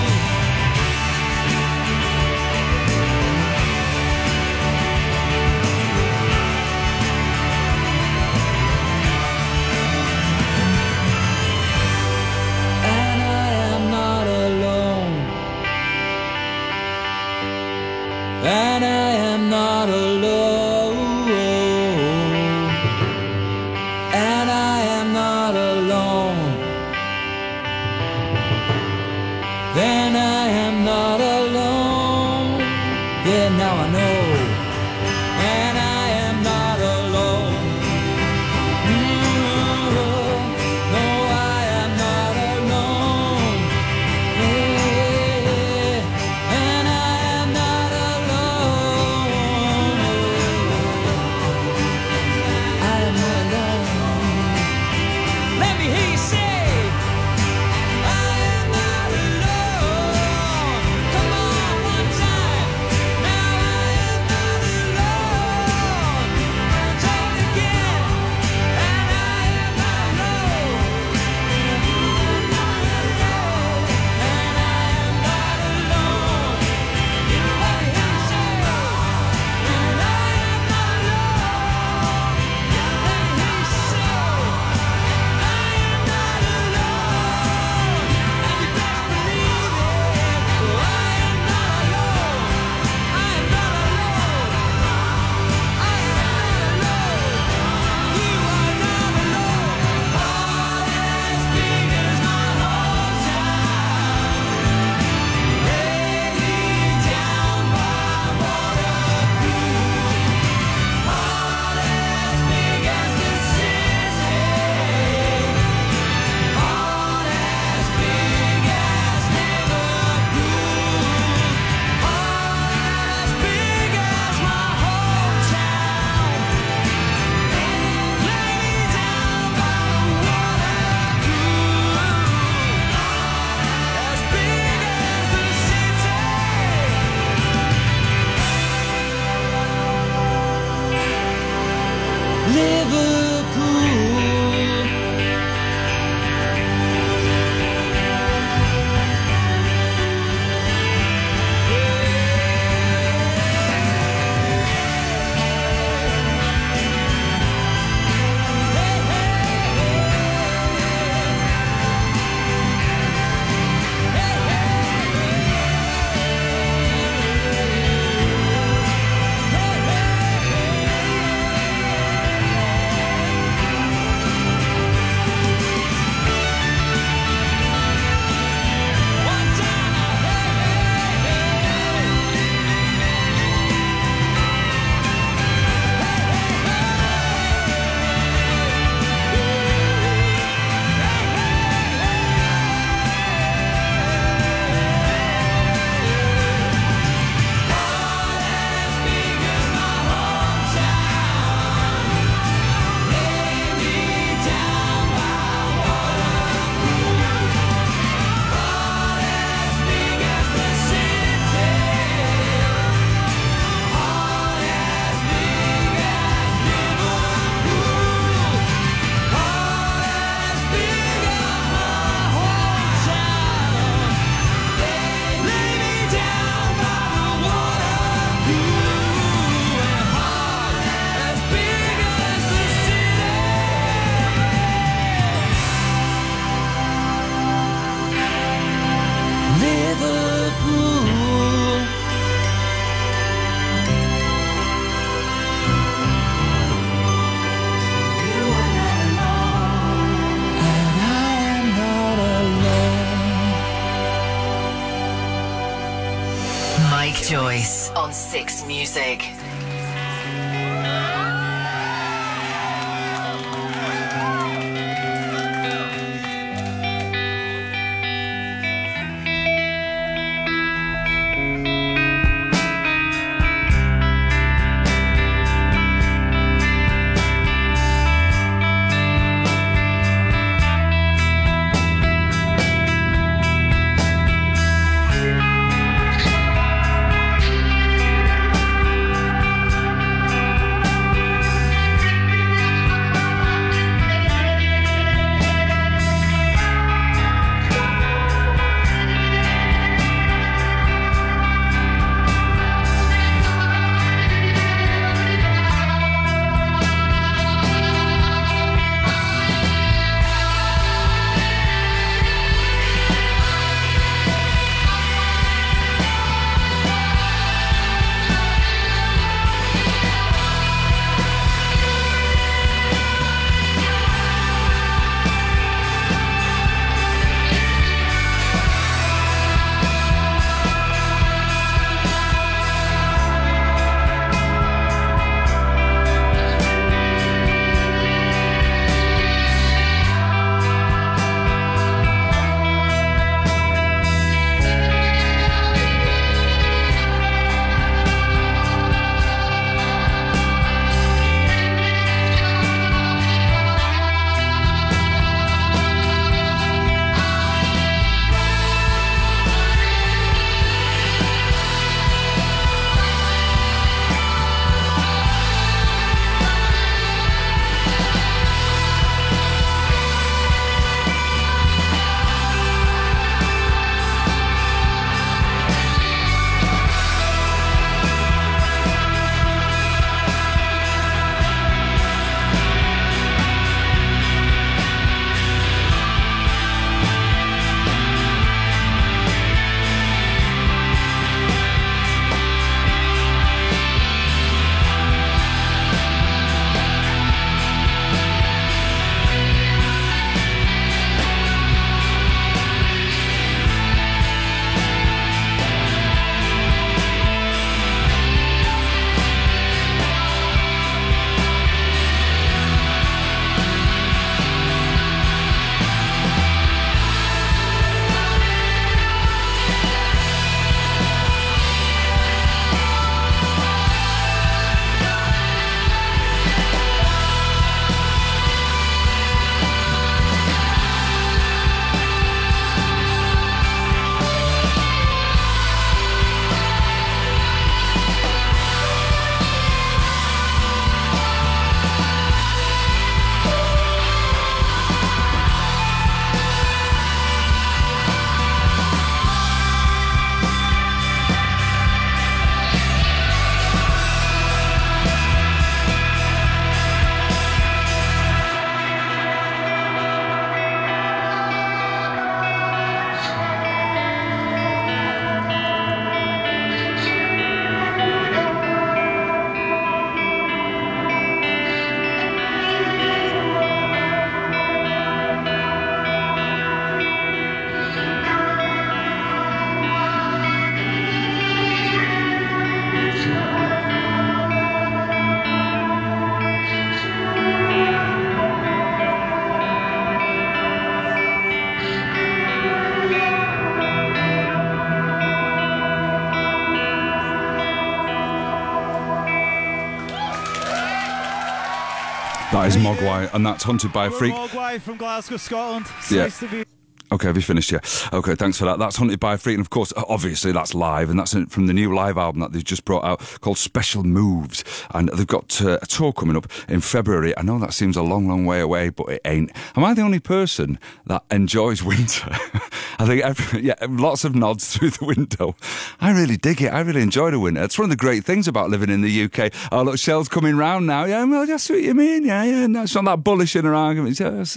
And I am not alone. And I am not alone. And I am not alone. Then I am not alone. Yeah, now I know. And I am not alone. No, I am not alone. Yeah, and I am not alone. I am not alone. Let me hear you say, I am not alone. Come on, one time. Now I am not alone. Tell it again. And I am not alone. And I am not alone. Let me hear you say, and I am not alone. Let me hear you say, I am not alone. And you best believe it. I am not alone. I am not alone. I am not alone. You are not alone. Heart as big as my hometown. Lay me down by water cool. Heart as big as the city. Heart as big as Liverpool. Heart as big as my hometown. Lay me down by water cool. As big as the city. Liverpool. Joyce on Six Music. That is Mogwai, and that's Hunted by a Freak. Mogwai from Glasgow, Scotland. It's Yeah. nice to be. Okay, have you finished? Yeah. Okay, thanks for that. That's Hunted by a Freak, and of course, obviously, that's live, and that's from the new live album that they've just brought out called Special Moves, and they've got a tour coming up in February. I know that seems a long, long way away, but it ain't. Am I the only person that enjoys winter? I think, lots of nods through the window. I really dig it. I really enjoy the winter. It's one of the great things about living in the UK. Oh, look, Shell's coming round now. Yeah, well, that's what you mean. Yeah. No, it's not that bullish in her arguments. It's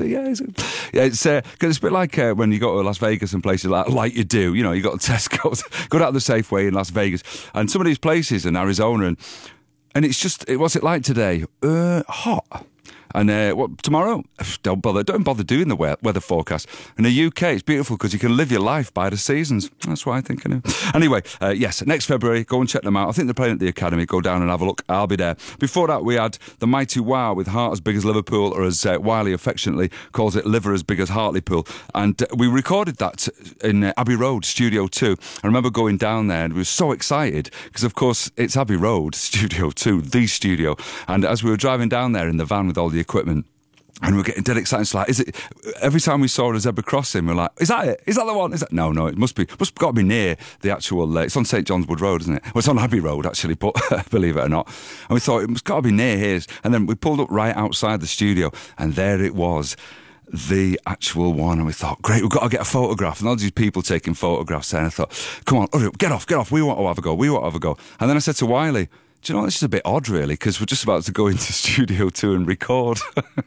a bit like when you go to Las Vegas and places like you do. You know, you got Tesco's, go down to the Safeway in Las Vegas, and some of these places in Arizona, and it's just, what's it like today? Hot. And tomorrow, don't bother doing the weather forecast. In the UK, it's beautiful because you can live your life by the seasons. That's what I think. Anyway, yes, next February, go and check them out. I think they're playing at the Academy. Go down and have a look. I'll be there. Before that, we had the Mighty Wow with Heart as Big as Liverpool, or as Wiley affectionately calls it, Liver as Big as Hartlepool. And we recorded that in Abbey Road, Studio 2. I remember going down there and we were so excited because, of course, it's Abbey Road, Studio 2, the studio. And as we were driving down there in the van with all the equipment, and we were getting dead excited. It's like, is it? Every time we saw a zebra crossing, we're like, is that it? Is that the one? Is that? No, it must got to be near the actual. It's on St John's Wood Road, isn't it? Well, it's on Abbey Road actually, but believe it or not. And we thought it must got to be near here. And then we pulled up right outside the studio, and there it was, the actual one. And we thought, great, we've got to get a photograph. And all these people taking photographs there. And I thought, come on, hurry up, get off. We want to have a go. And then I said to Wiley, do you know, this is a bit odd, really, because we're just about to go into Studio 2 and record.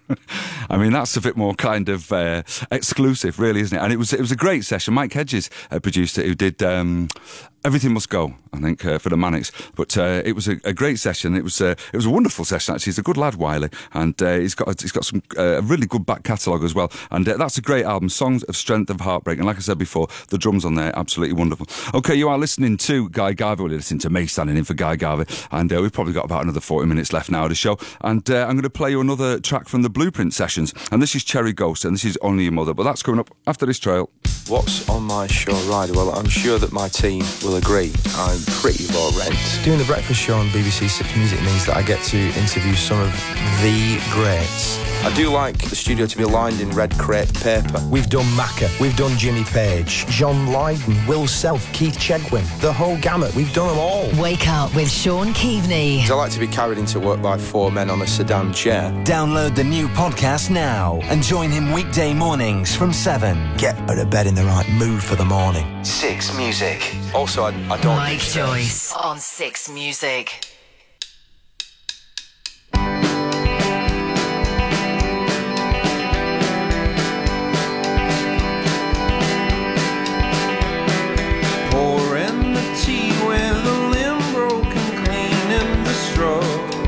I mean, that's a bit more kind of exclusive, really, isn't it? And it was a great session. Mike Hedges produced it, who did Everything Must Go, I think, for the Manics. But it was a great session. It was a wonderful session, actually. He's a good lad, Wiley, and he's got some a really good back catalogue as well. And that's a great album, Songs of Strength of Heartbreak. And like I said before, the drums on there, absolutely wonderful. Okay, you are listening to Guy Garvey. Well, you're listening to me standing in for Guy Garvey. And we've probably got about another 40 minutes left now of the show. And I'm going to play you another track from the Blueprint sessions. And this is Cherry Ghost, and this is Only Your Mother. But that's coming up after this trail. What's on my show rider? Well, I'm sure that my team will agree. I'm pretty low rent. Doing the breakfast show on BBC Six Music means that I get to interview some of the greats. I do like the studio to be lined in red crepe paper. We've done Macca, we've done Jimmy Page, John Lydon, Will Self, Keith Chegwin, the whole gamut. We've done them all. Wake Up with Sean Keaveney. I like to be carried into work by four men on a sedan chair. Download the new podcast now and join him weekday mornings from 7. Get out of bed in the right mood for the morning. 6 Music. Also, I don't... Mike Joyce on 6 Music. Pouring the tea where the limb broken clean in the struggle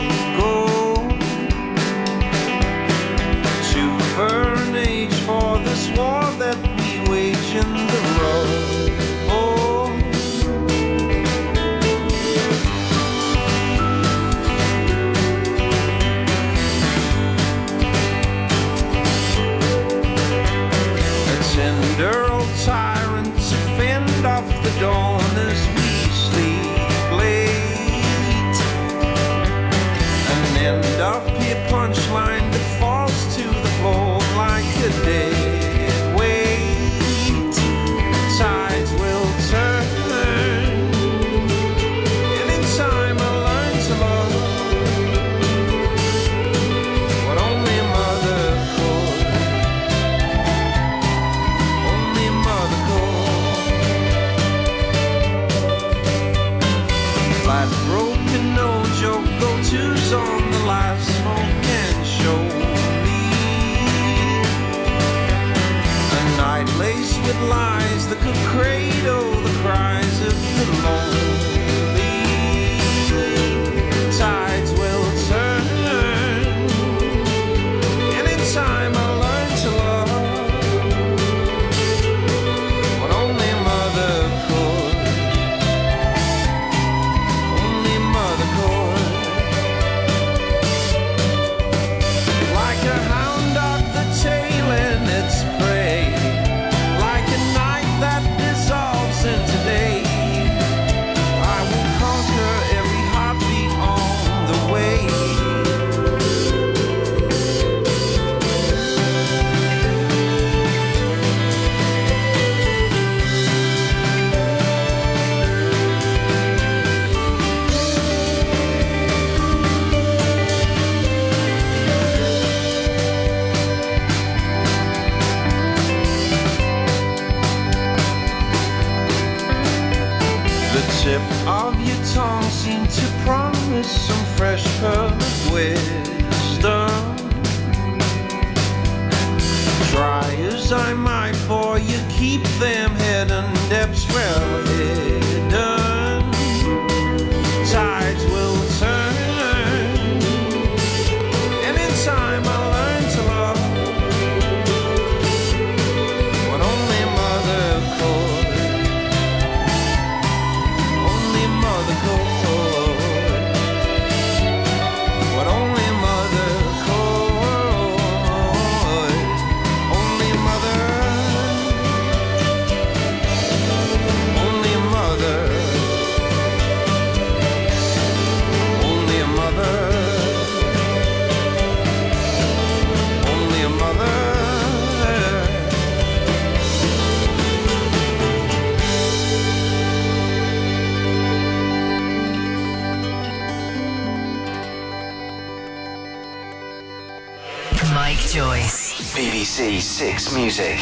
to furnish for this war that we wage in the road. Tender old tyrants fend off the dawn as we sleep late. An end up here punchline that falls to the floor like a dead weight. Tides will turn. And in time I learn to love what only a mother could. Flat broken, no joke, go-tos on the live smoke and show me a night laced with lies that could cradle the cries of the lonely. Tides will turn, and in time I'll learn to love what only a mother could. Only a mother could. Like a hound dog the tail in its prey, like a night that dissolves into day. I will conquer every heartbeat on the way. The tip of your tongue seemed to promise some fresh pearl of wisdom. Try as I might, boy, you keep them hidden depths well hidden. Tides will turn, and in time I'll Joyce. BBC Six Music.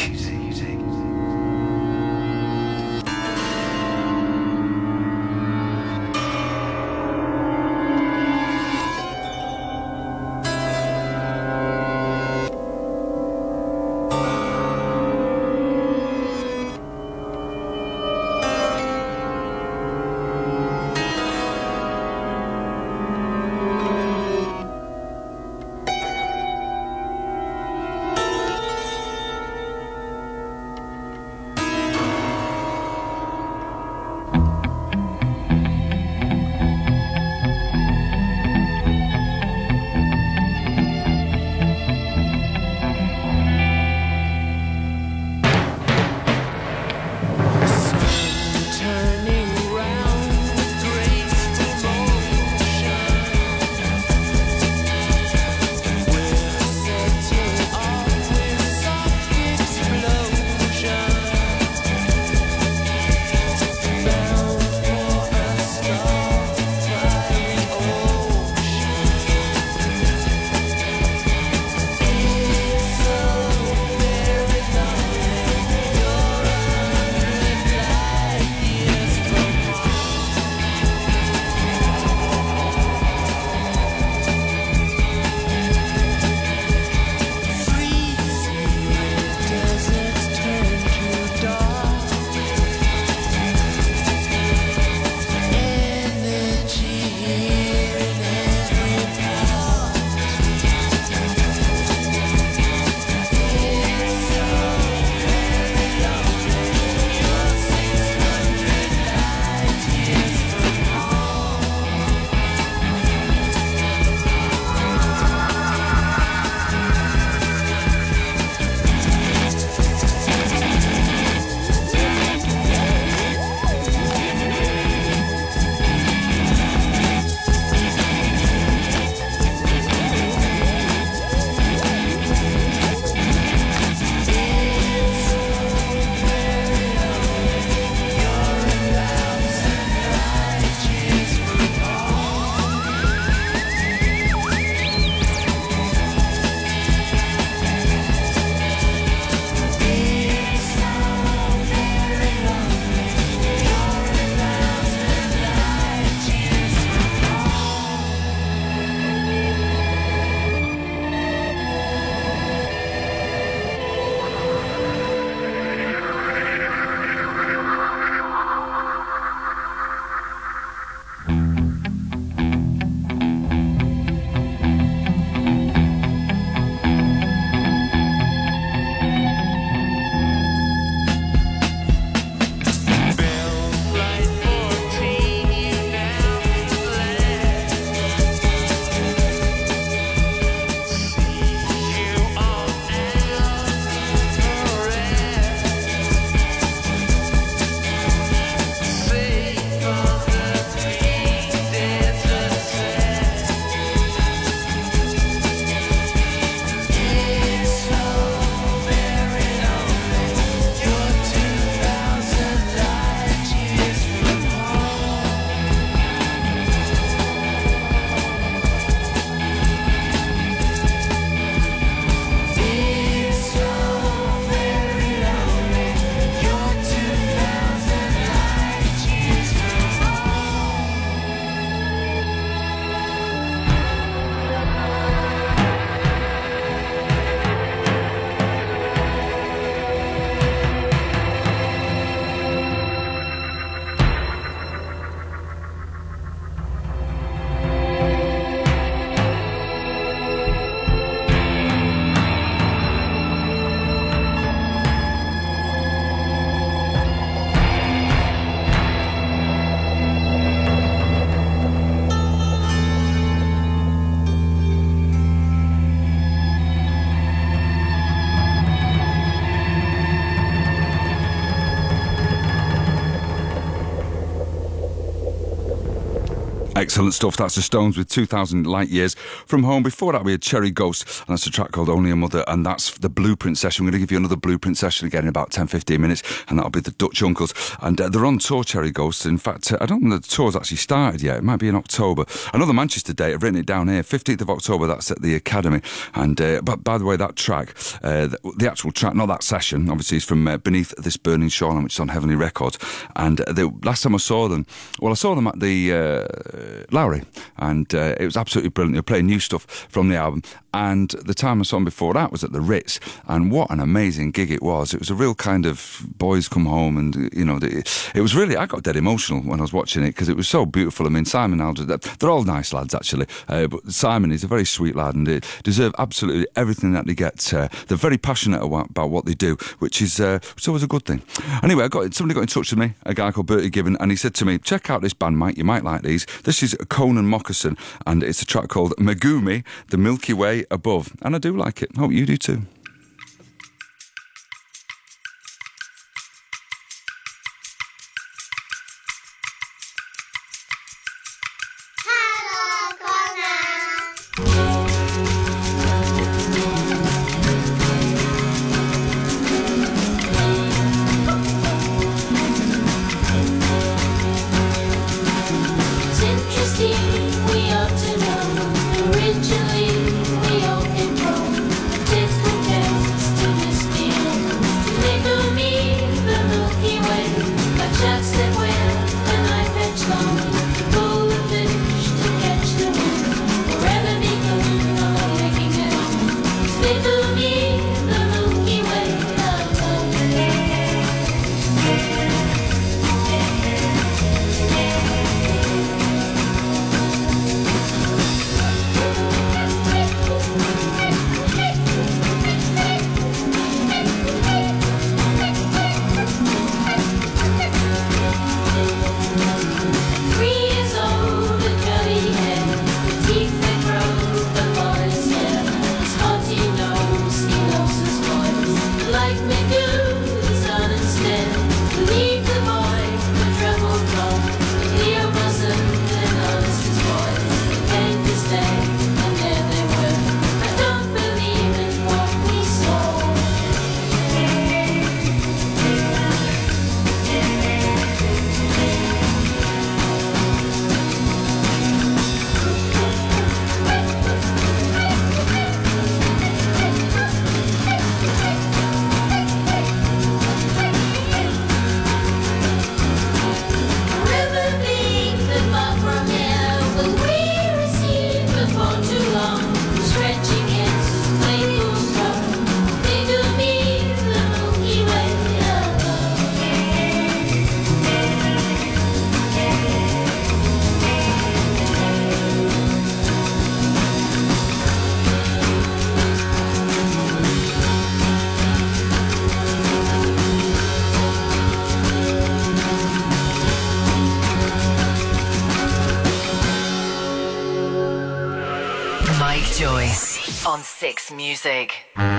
Excellent stuff. That's the Stones with 2,000 Light Years from Home. Before that, we had Cherry Ghost, and that's a track called Only a Mother, and that's the Blueprint session. We're going to give you another Blueprint session again in about 10-15 minutes, and that'll be the Dutch Uncles. And they're on tour, Cherry Ghost. In fact, I don't know if the tour's actually started yet. It might be in October. Another Manchester date, I've written it down here, 15th of October, that's at the Academy. And but by the way, that track, the actual track, not that session, obviously, is from Beneath This Burning Shoreline, which is on Heavenly Records. And the last time I saw them, well, I saw them at the Lowry, and it was absolutely brilliant. They were playing new stuff from the album. And the time I saw them before that was at the Ritz, and what an amazing gig it was. It was a real kind of boys come home, and you know, it was really, I got dead emotional when I was watching it because it was so beautiful. I mean, Simon Aldred, they're all nice lads actually, but Simon is a very sweet lad, and they deserve absolutely everything that they get. They're very passionate about what they do, which is always a good thing. Anyway, somebody got in touch with me, a guy called Bertie Gibbon, and he said to me, check out this band, Mike, you might like these. This is Conan Moccasin, and it's a track called Megumi, the Milky Way Above, and I do like it. Hope you do too. It's interesting, we ought to know. Originally, we all came from test from Kansas to this field. To Megumi, the Milky Way, like sharks that whale, and I fetch long. To pull the fish, to catch the wind. Forever be good, I'm not making it on. It's Megumi, the Milky Way, Mike Joyce on Six Music.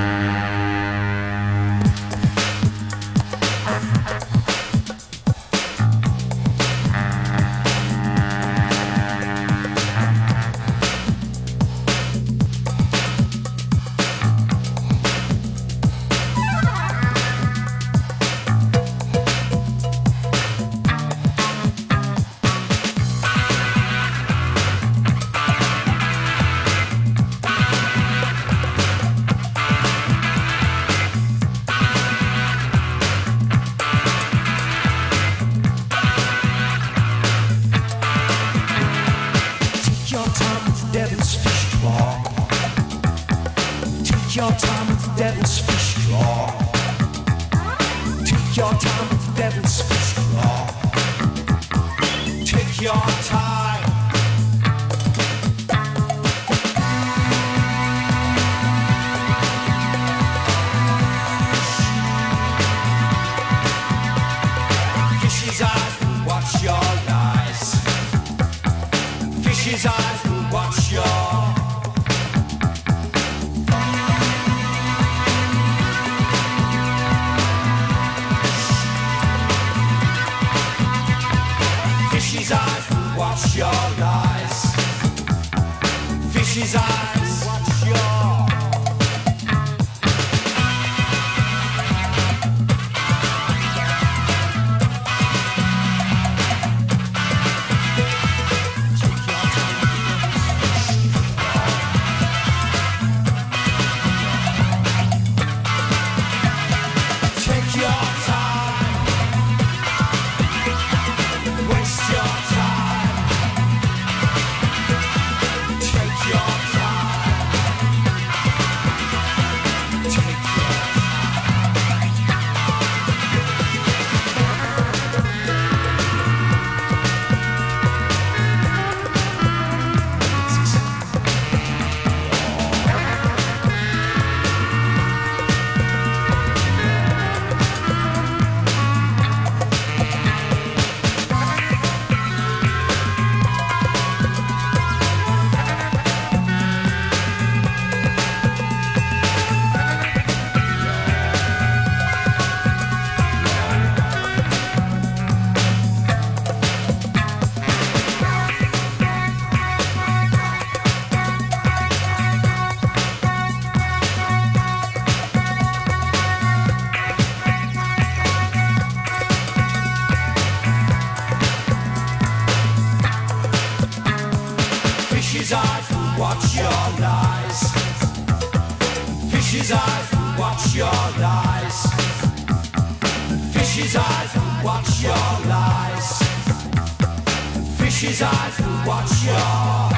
Take your time with devil's fish claw. Take your time with devil's fish claw. Take your time with devil's fish claw. Take your time. Fish's eyes will watch your lies. Fish's eyes will watch your Fish's eyes will watch your lies. Fish's eyes will watch your lies. Fish's eyes will watch your.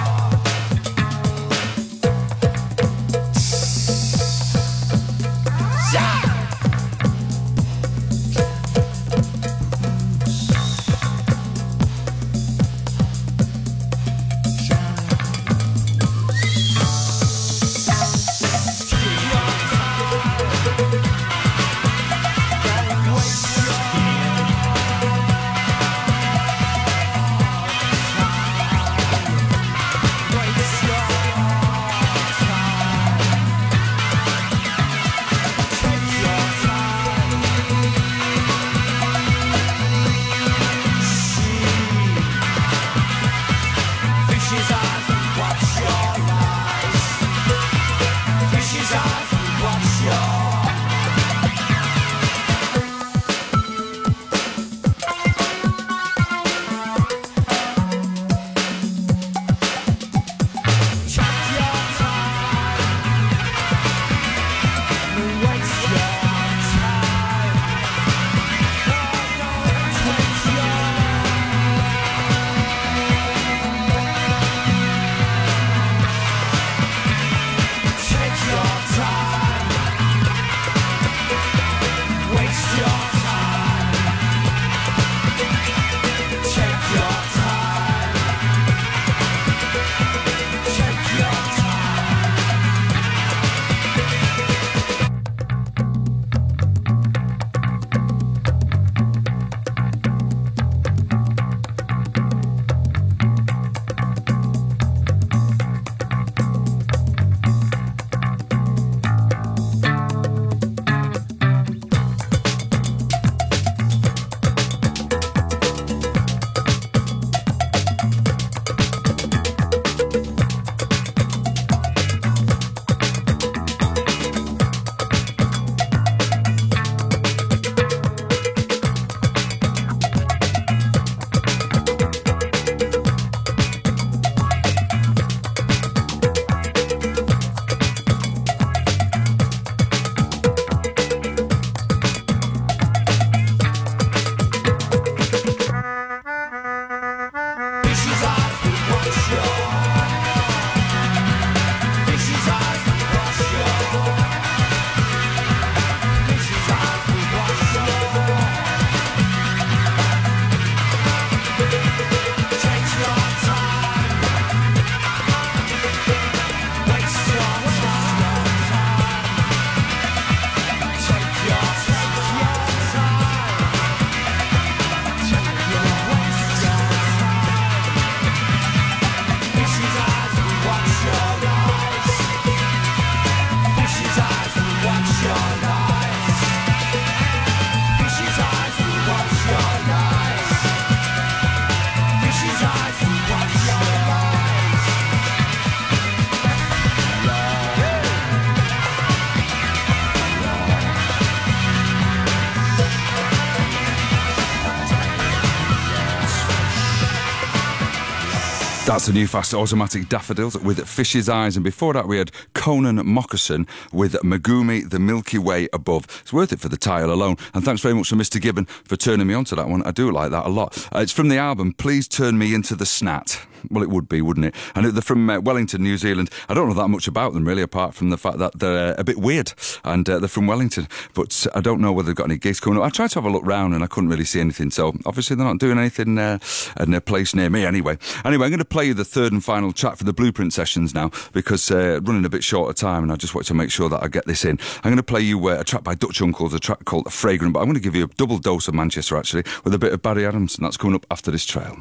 That's the new Fast Automatic Daffodils with Fish's Eyes, and before that we had Conan Moccasin with Megumi, The Milky Way Above. It's worth it for the title alone, and thanks very much to Mr. Gibbon for turning me on to that one. I do like that a lot. It's from the album Please Turn Me Into the Snat. Well, it would be, wouldn't it? And they're from Wellington, New Zealand. I don't know that much about them, really, apart from the fact that they're a bit weird, and they're from Wellington. But I don't know whether they've got any gigs coming up. I tried to have a look round, and I couldn't really see anything. So, obviously, they're not doing anything in a place near me anyway. Anyway, I'm going to play you the third and final track for the Blueprint sessions now, because running a bit short of time, and I just wanted to make sure that I get this in. I'm going to play you a track by Dutch Uncles, a track called Fragrant, but I'm going to give you a double dose of Manchester, actually, with a bit of Barry Adams, and that's coming up after this trail.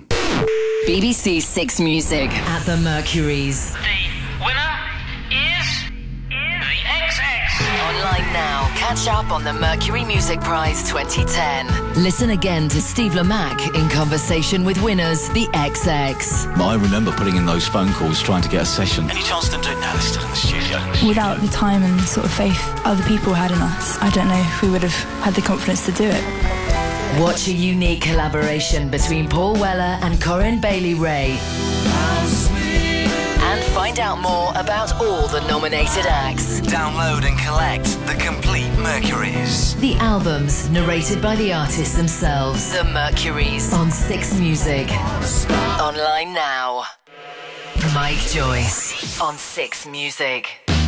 BBC Six Music at the Mercury's. The winner is the XX. Online now. Catch up on the Mercury Music Prize 2010. Listen again to Steve Lamacq in conversation with winners, the XX. I remember putting in those phone calls trying to get a session. Any chance of them doing that? They're still in the studio. Without the time and sort of faith other people had in us, I don't know if we would have had the confidence to do it. Watch a unique collaboration between Paul Weller and Corinne Bailey Ray. And Find out more about all the nominated acts. Download and collect the complete Mercuries. The albums narrated by the artists themselves. The Mercuries on 6 Music. Online now. Mike Joyce on 6 Music.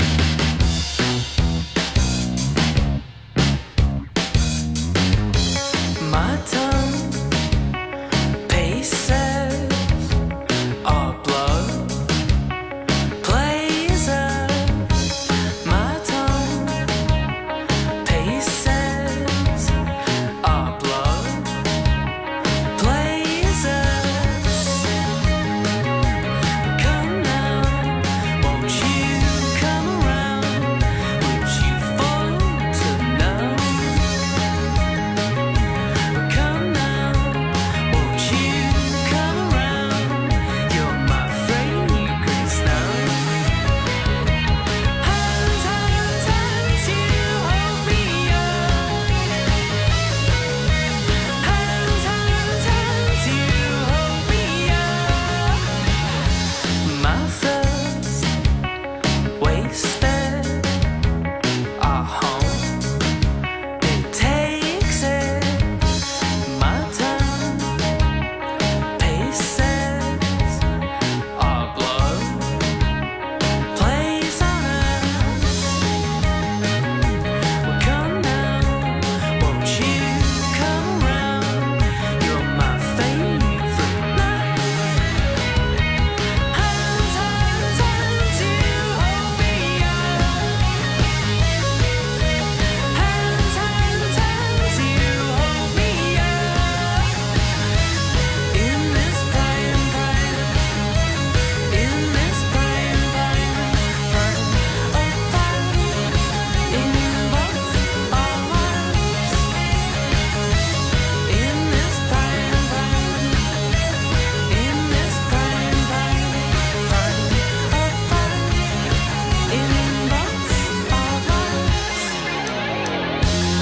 My tongue paces our blood places. My tongue paces our blood places. Come now, won't you come around? Would you fall to know? Come now, won't you come around? You're my fragrant snow. Hands, hands, hands, you hold me up. Hands, hands, hands, you hold me up. My thirst wasted our home. It takes it. My tongue paces our blood plays on us. Well, come now, won't you come around? You're my favorite night. Hands, hands, hands, you hold me up. Hands, hands, hands, you hold me up. In this prime, in this prime, of fire, in both our lives. In this prime, in this prime, of fire, in both our lives.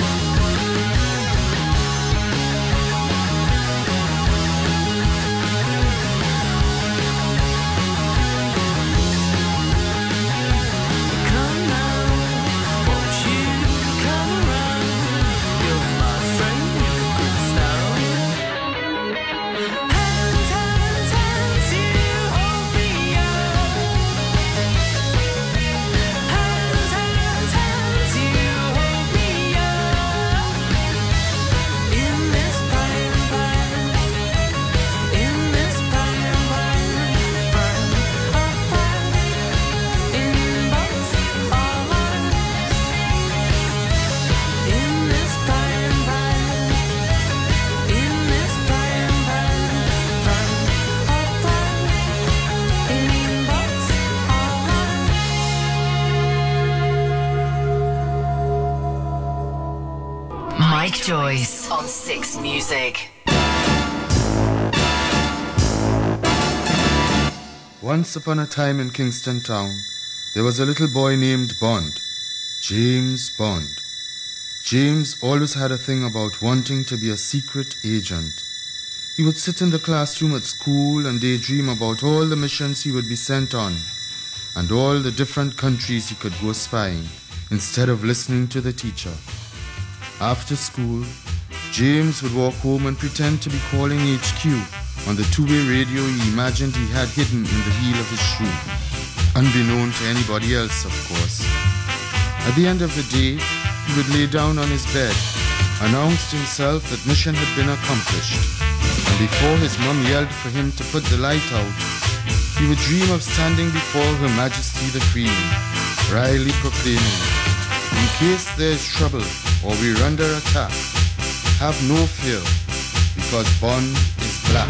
Come now, won't you come around? You're my fragrant snow. Hands, hands, hands, you hold me up. Hands, hands, hands, you hold me up. In this prime, in this prime, of fire, in both our lives. In this prime, in this prime, of fire, in both our lives. Mike Joyce on 6 Music. Once upon a time in Kingston Town, there was a little boy named Bond, James Bond. James always had a thing about wanting to be a secret agent. He would sit in the classroom at school and daydream about all the missions he would be sent on and all the different countries he could go spying instead of listening to the teacher. After school, James would walk home and pretend to be calling HQ on the two-way radio he imagined he had hidden in the heel of his shoe, unbeknown to anybody else, of course. At the end of the day, he would lay down on his bed, announce to himself that mission had been accomplished, and before his mum yelled for him to put the light out, he would dream of standing before Her Majesty the Queen, wryly proclaiming, "In case there is trouble or we're under attack, have no fear, because Bond is black."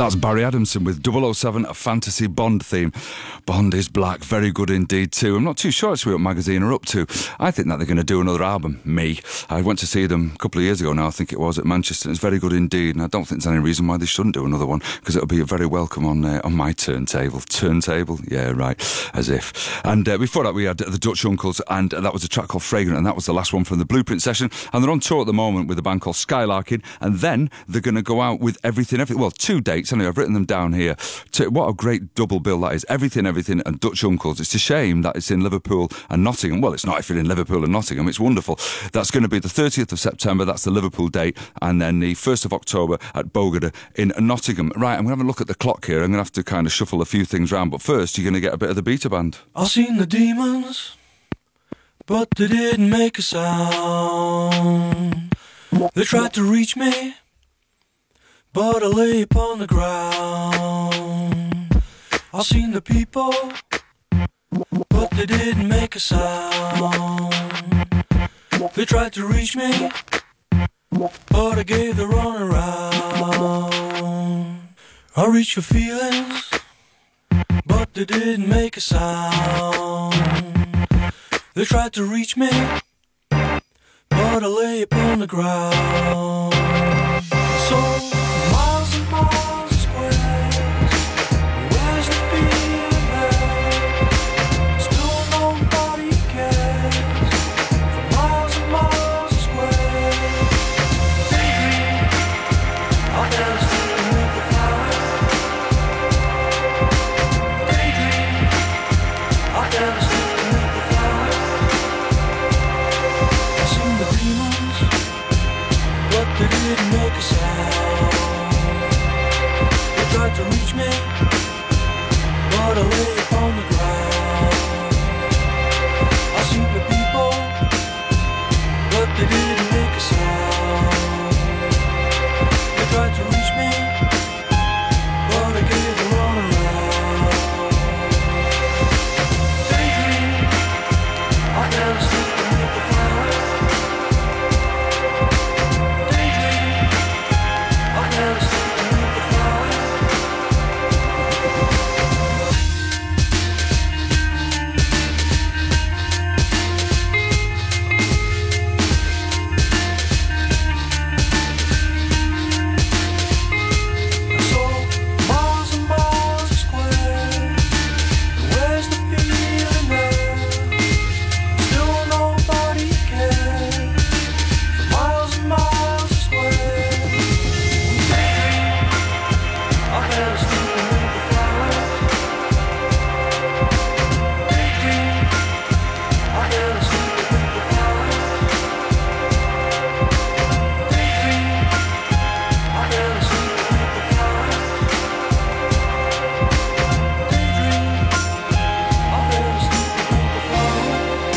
That's Barry Adamson with 007, a fantasy Bond theme. Bond is black, very good indeed too. I'm not too sure actually what Magazine are up to. I think that they're going to do another album, me. I went to see them a couple of years ago now, I think it was, at Manchester. It's very good indeed, and I don't think there's any reason why they shouldn't do another one, because it'll be very welcome on my turntable. Turntable? Yeah, right, as if. And before that we had the Dutch Uncles, and that was a track called Fragrant, and that was the last one from the Blueprint session. And they're on tour at the moment with a band called Skylarking, and then they're going to go out with Everything. Well, 2 dates, anyway, I've written them down here. What a great double bill that is. Everything, and Dutch Uncles. It's a shame that it's in Liverpool and Nottingham. Well, it's not if you're in Liverpool and Nottingham. It's wonderful. That's going to be the 30th of September. That's the Liverpool date. And then the 1st of October at Bogada in Nottingham. Right, I'm going to have a look at the clock here. I'm going to have to kind of shuffle a few things around. But first, you're going to get a bit of the Beta Band. I've seen the demons, but they didn't make a sound. They tried to reach me, but I lay upon the ground. I've seen the people, but they didn't make a sound. They tried to reach me, but I gave the run around. I reached for feelings, but they didn't make a sound. They tried to reach me, but I lay upon the ground. So miles and miles of squares, where's the feeling there? Still nobody cares. For miles and miles of squares, daydream, I fell asleep with the flowers. Daydream, I fell asleep with the flowers. I seen the demons, but they didn't make a sound. They tried to reach me, but I lay upon the ground. I seen the people, but they didn't make a sound. They tried to reach me, but I gave the run around. Daydream, I fell asleep beneath the flowers. Daydream, I fell asleep beneath the flowers. So miles and miles of squares, where's the feeling there? Still nobody cares. For miles and miles of squares, daydream, I fell asleep beneath the flowers. Daydream, I fell asleep beneath the flowers. Daydream, I fell asleep beneath the flowers. Daydream, I fell asleep beneath the flowers.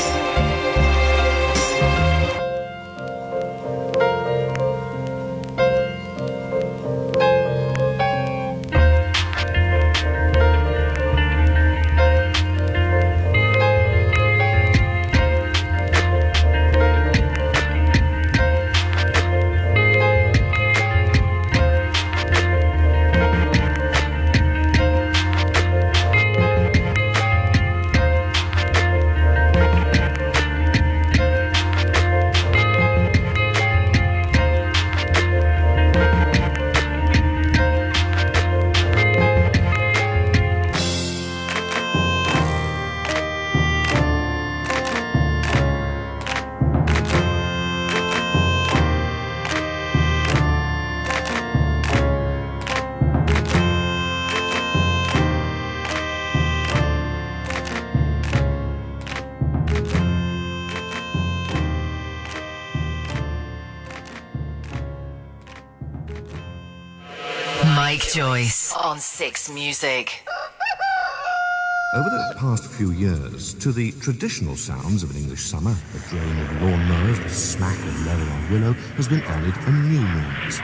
Mike Joyce on Six Music. Over the past few years, to the traditional sounds of an English summer, the drone of lawnmowers, the smack of leather on willow, has been added a new means.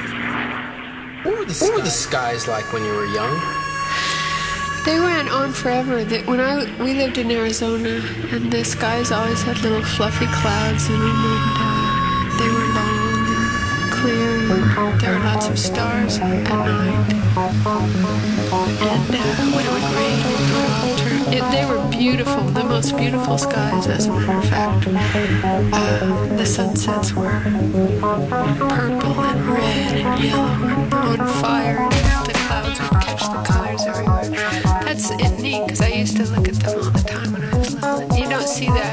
What were the skies like when you were young? They went on forever. We lived in Arizona, and the skies always had little fluffy clouds in them, and they were long and clear. there were lots of stars at night. And when it would rain, it would all turn. They were beautiful, the most beautiful skies, as a matter of fact. The sunsets were purple and red and yellow and on fire. The clouds would catch the colors everywhere. That's neat, because I used to look at them all the time when I was little. You don't see that.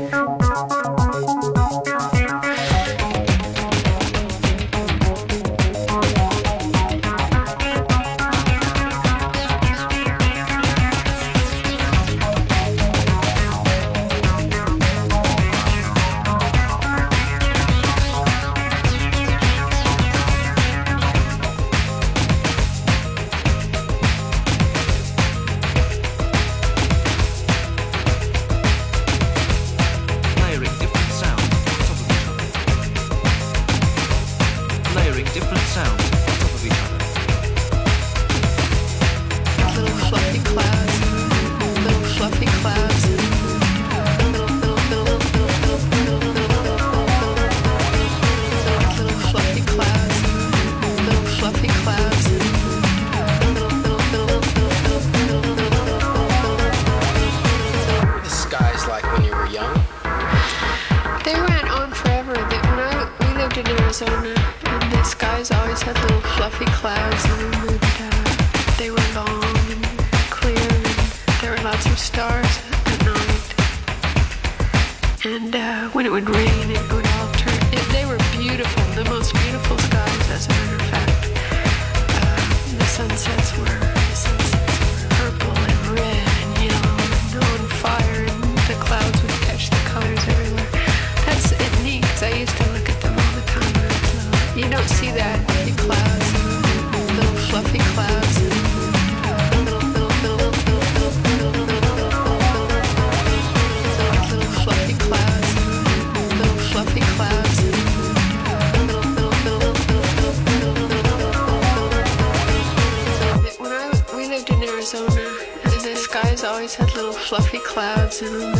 Fluffy clouds in them,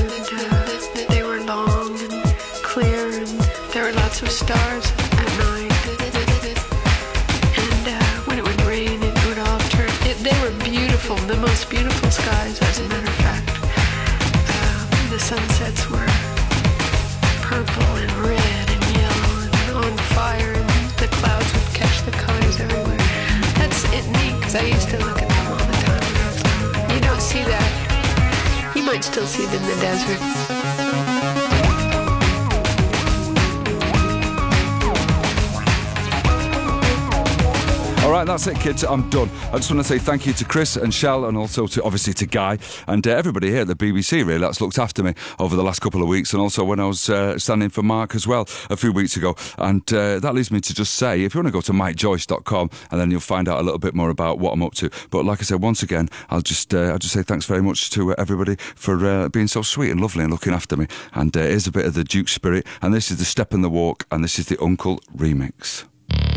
and they were long and clear, and there were lots of stars at night. And when it would rain, it would all turn. They were beautiful, the most beautiful skies, as a matter of fact. The sunsets were purple and red and yellow and on fire, and the clouds would catch the colors everywhere. That's neat, because I used to look at them all the time when I was little. You don't see that. You might still see it in the desert. All right, that's it, kids. I'm done. I just want to say thank you to Chris and Shell, and also obviously to Guy and everybody here at the BBC, really, that's looked after me over the last couple of weeks, and also when I was standing for Mark as well a few weeks ago. And that leads me to just say, if you want to go to mikejoyce.com, and then you'll find out a little bit more about what I'm up to. But like I said, once again, I'll just say thanks very much to everybody for being so sweet and lovely and looking after me. And here's a bit of the Duke spirit, and this is the Step and the Walk, and this is the Uncle remix.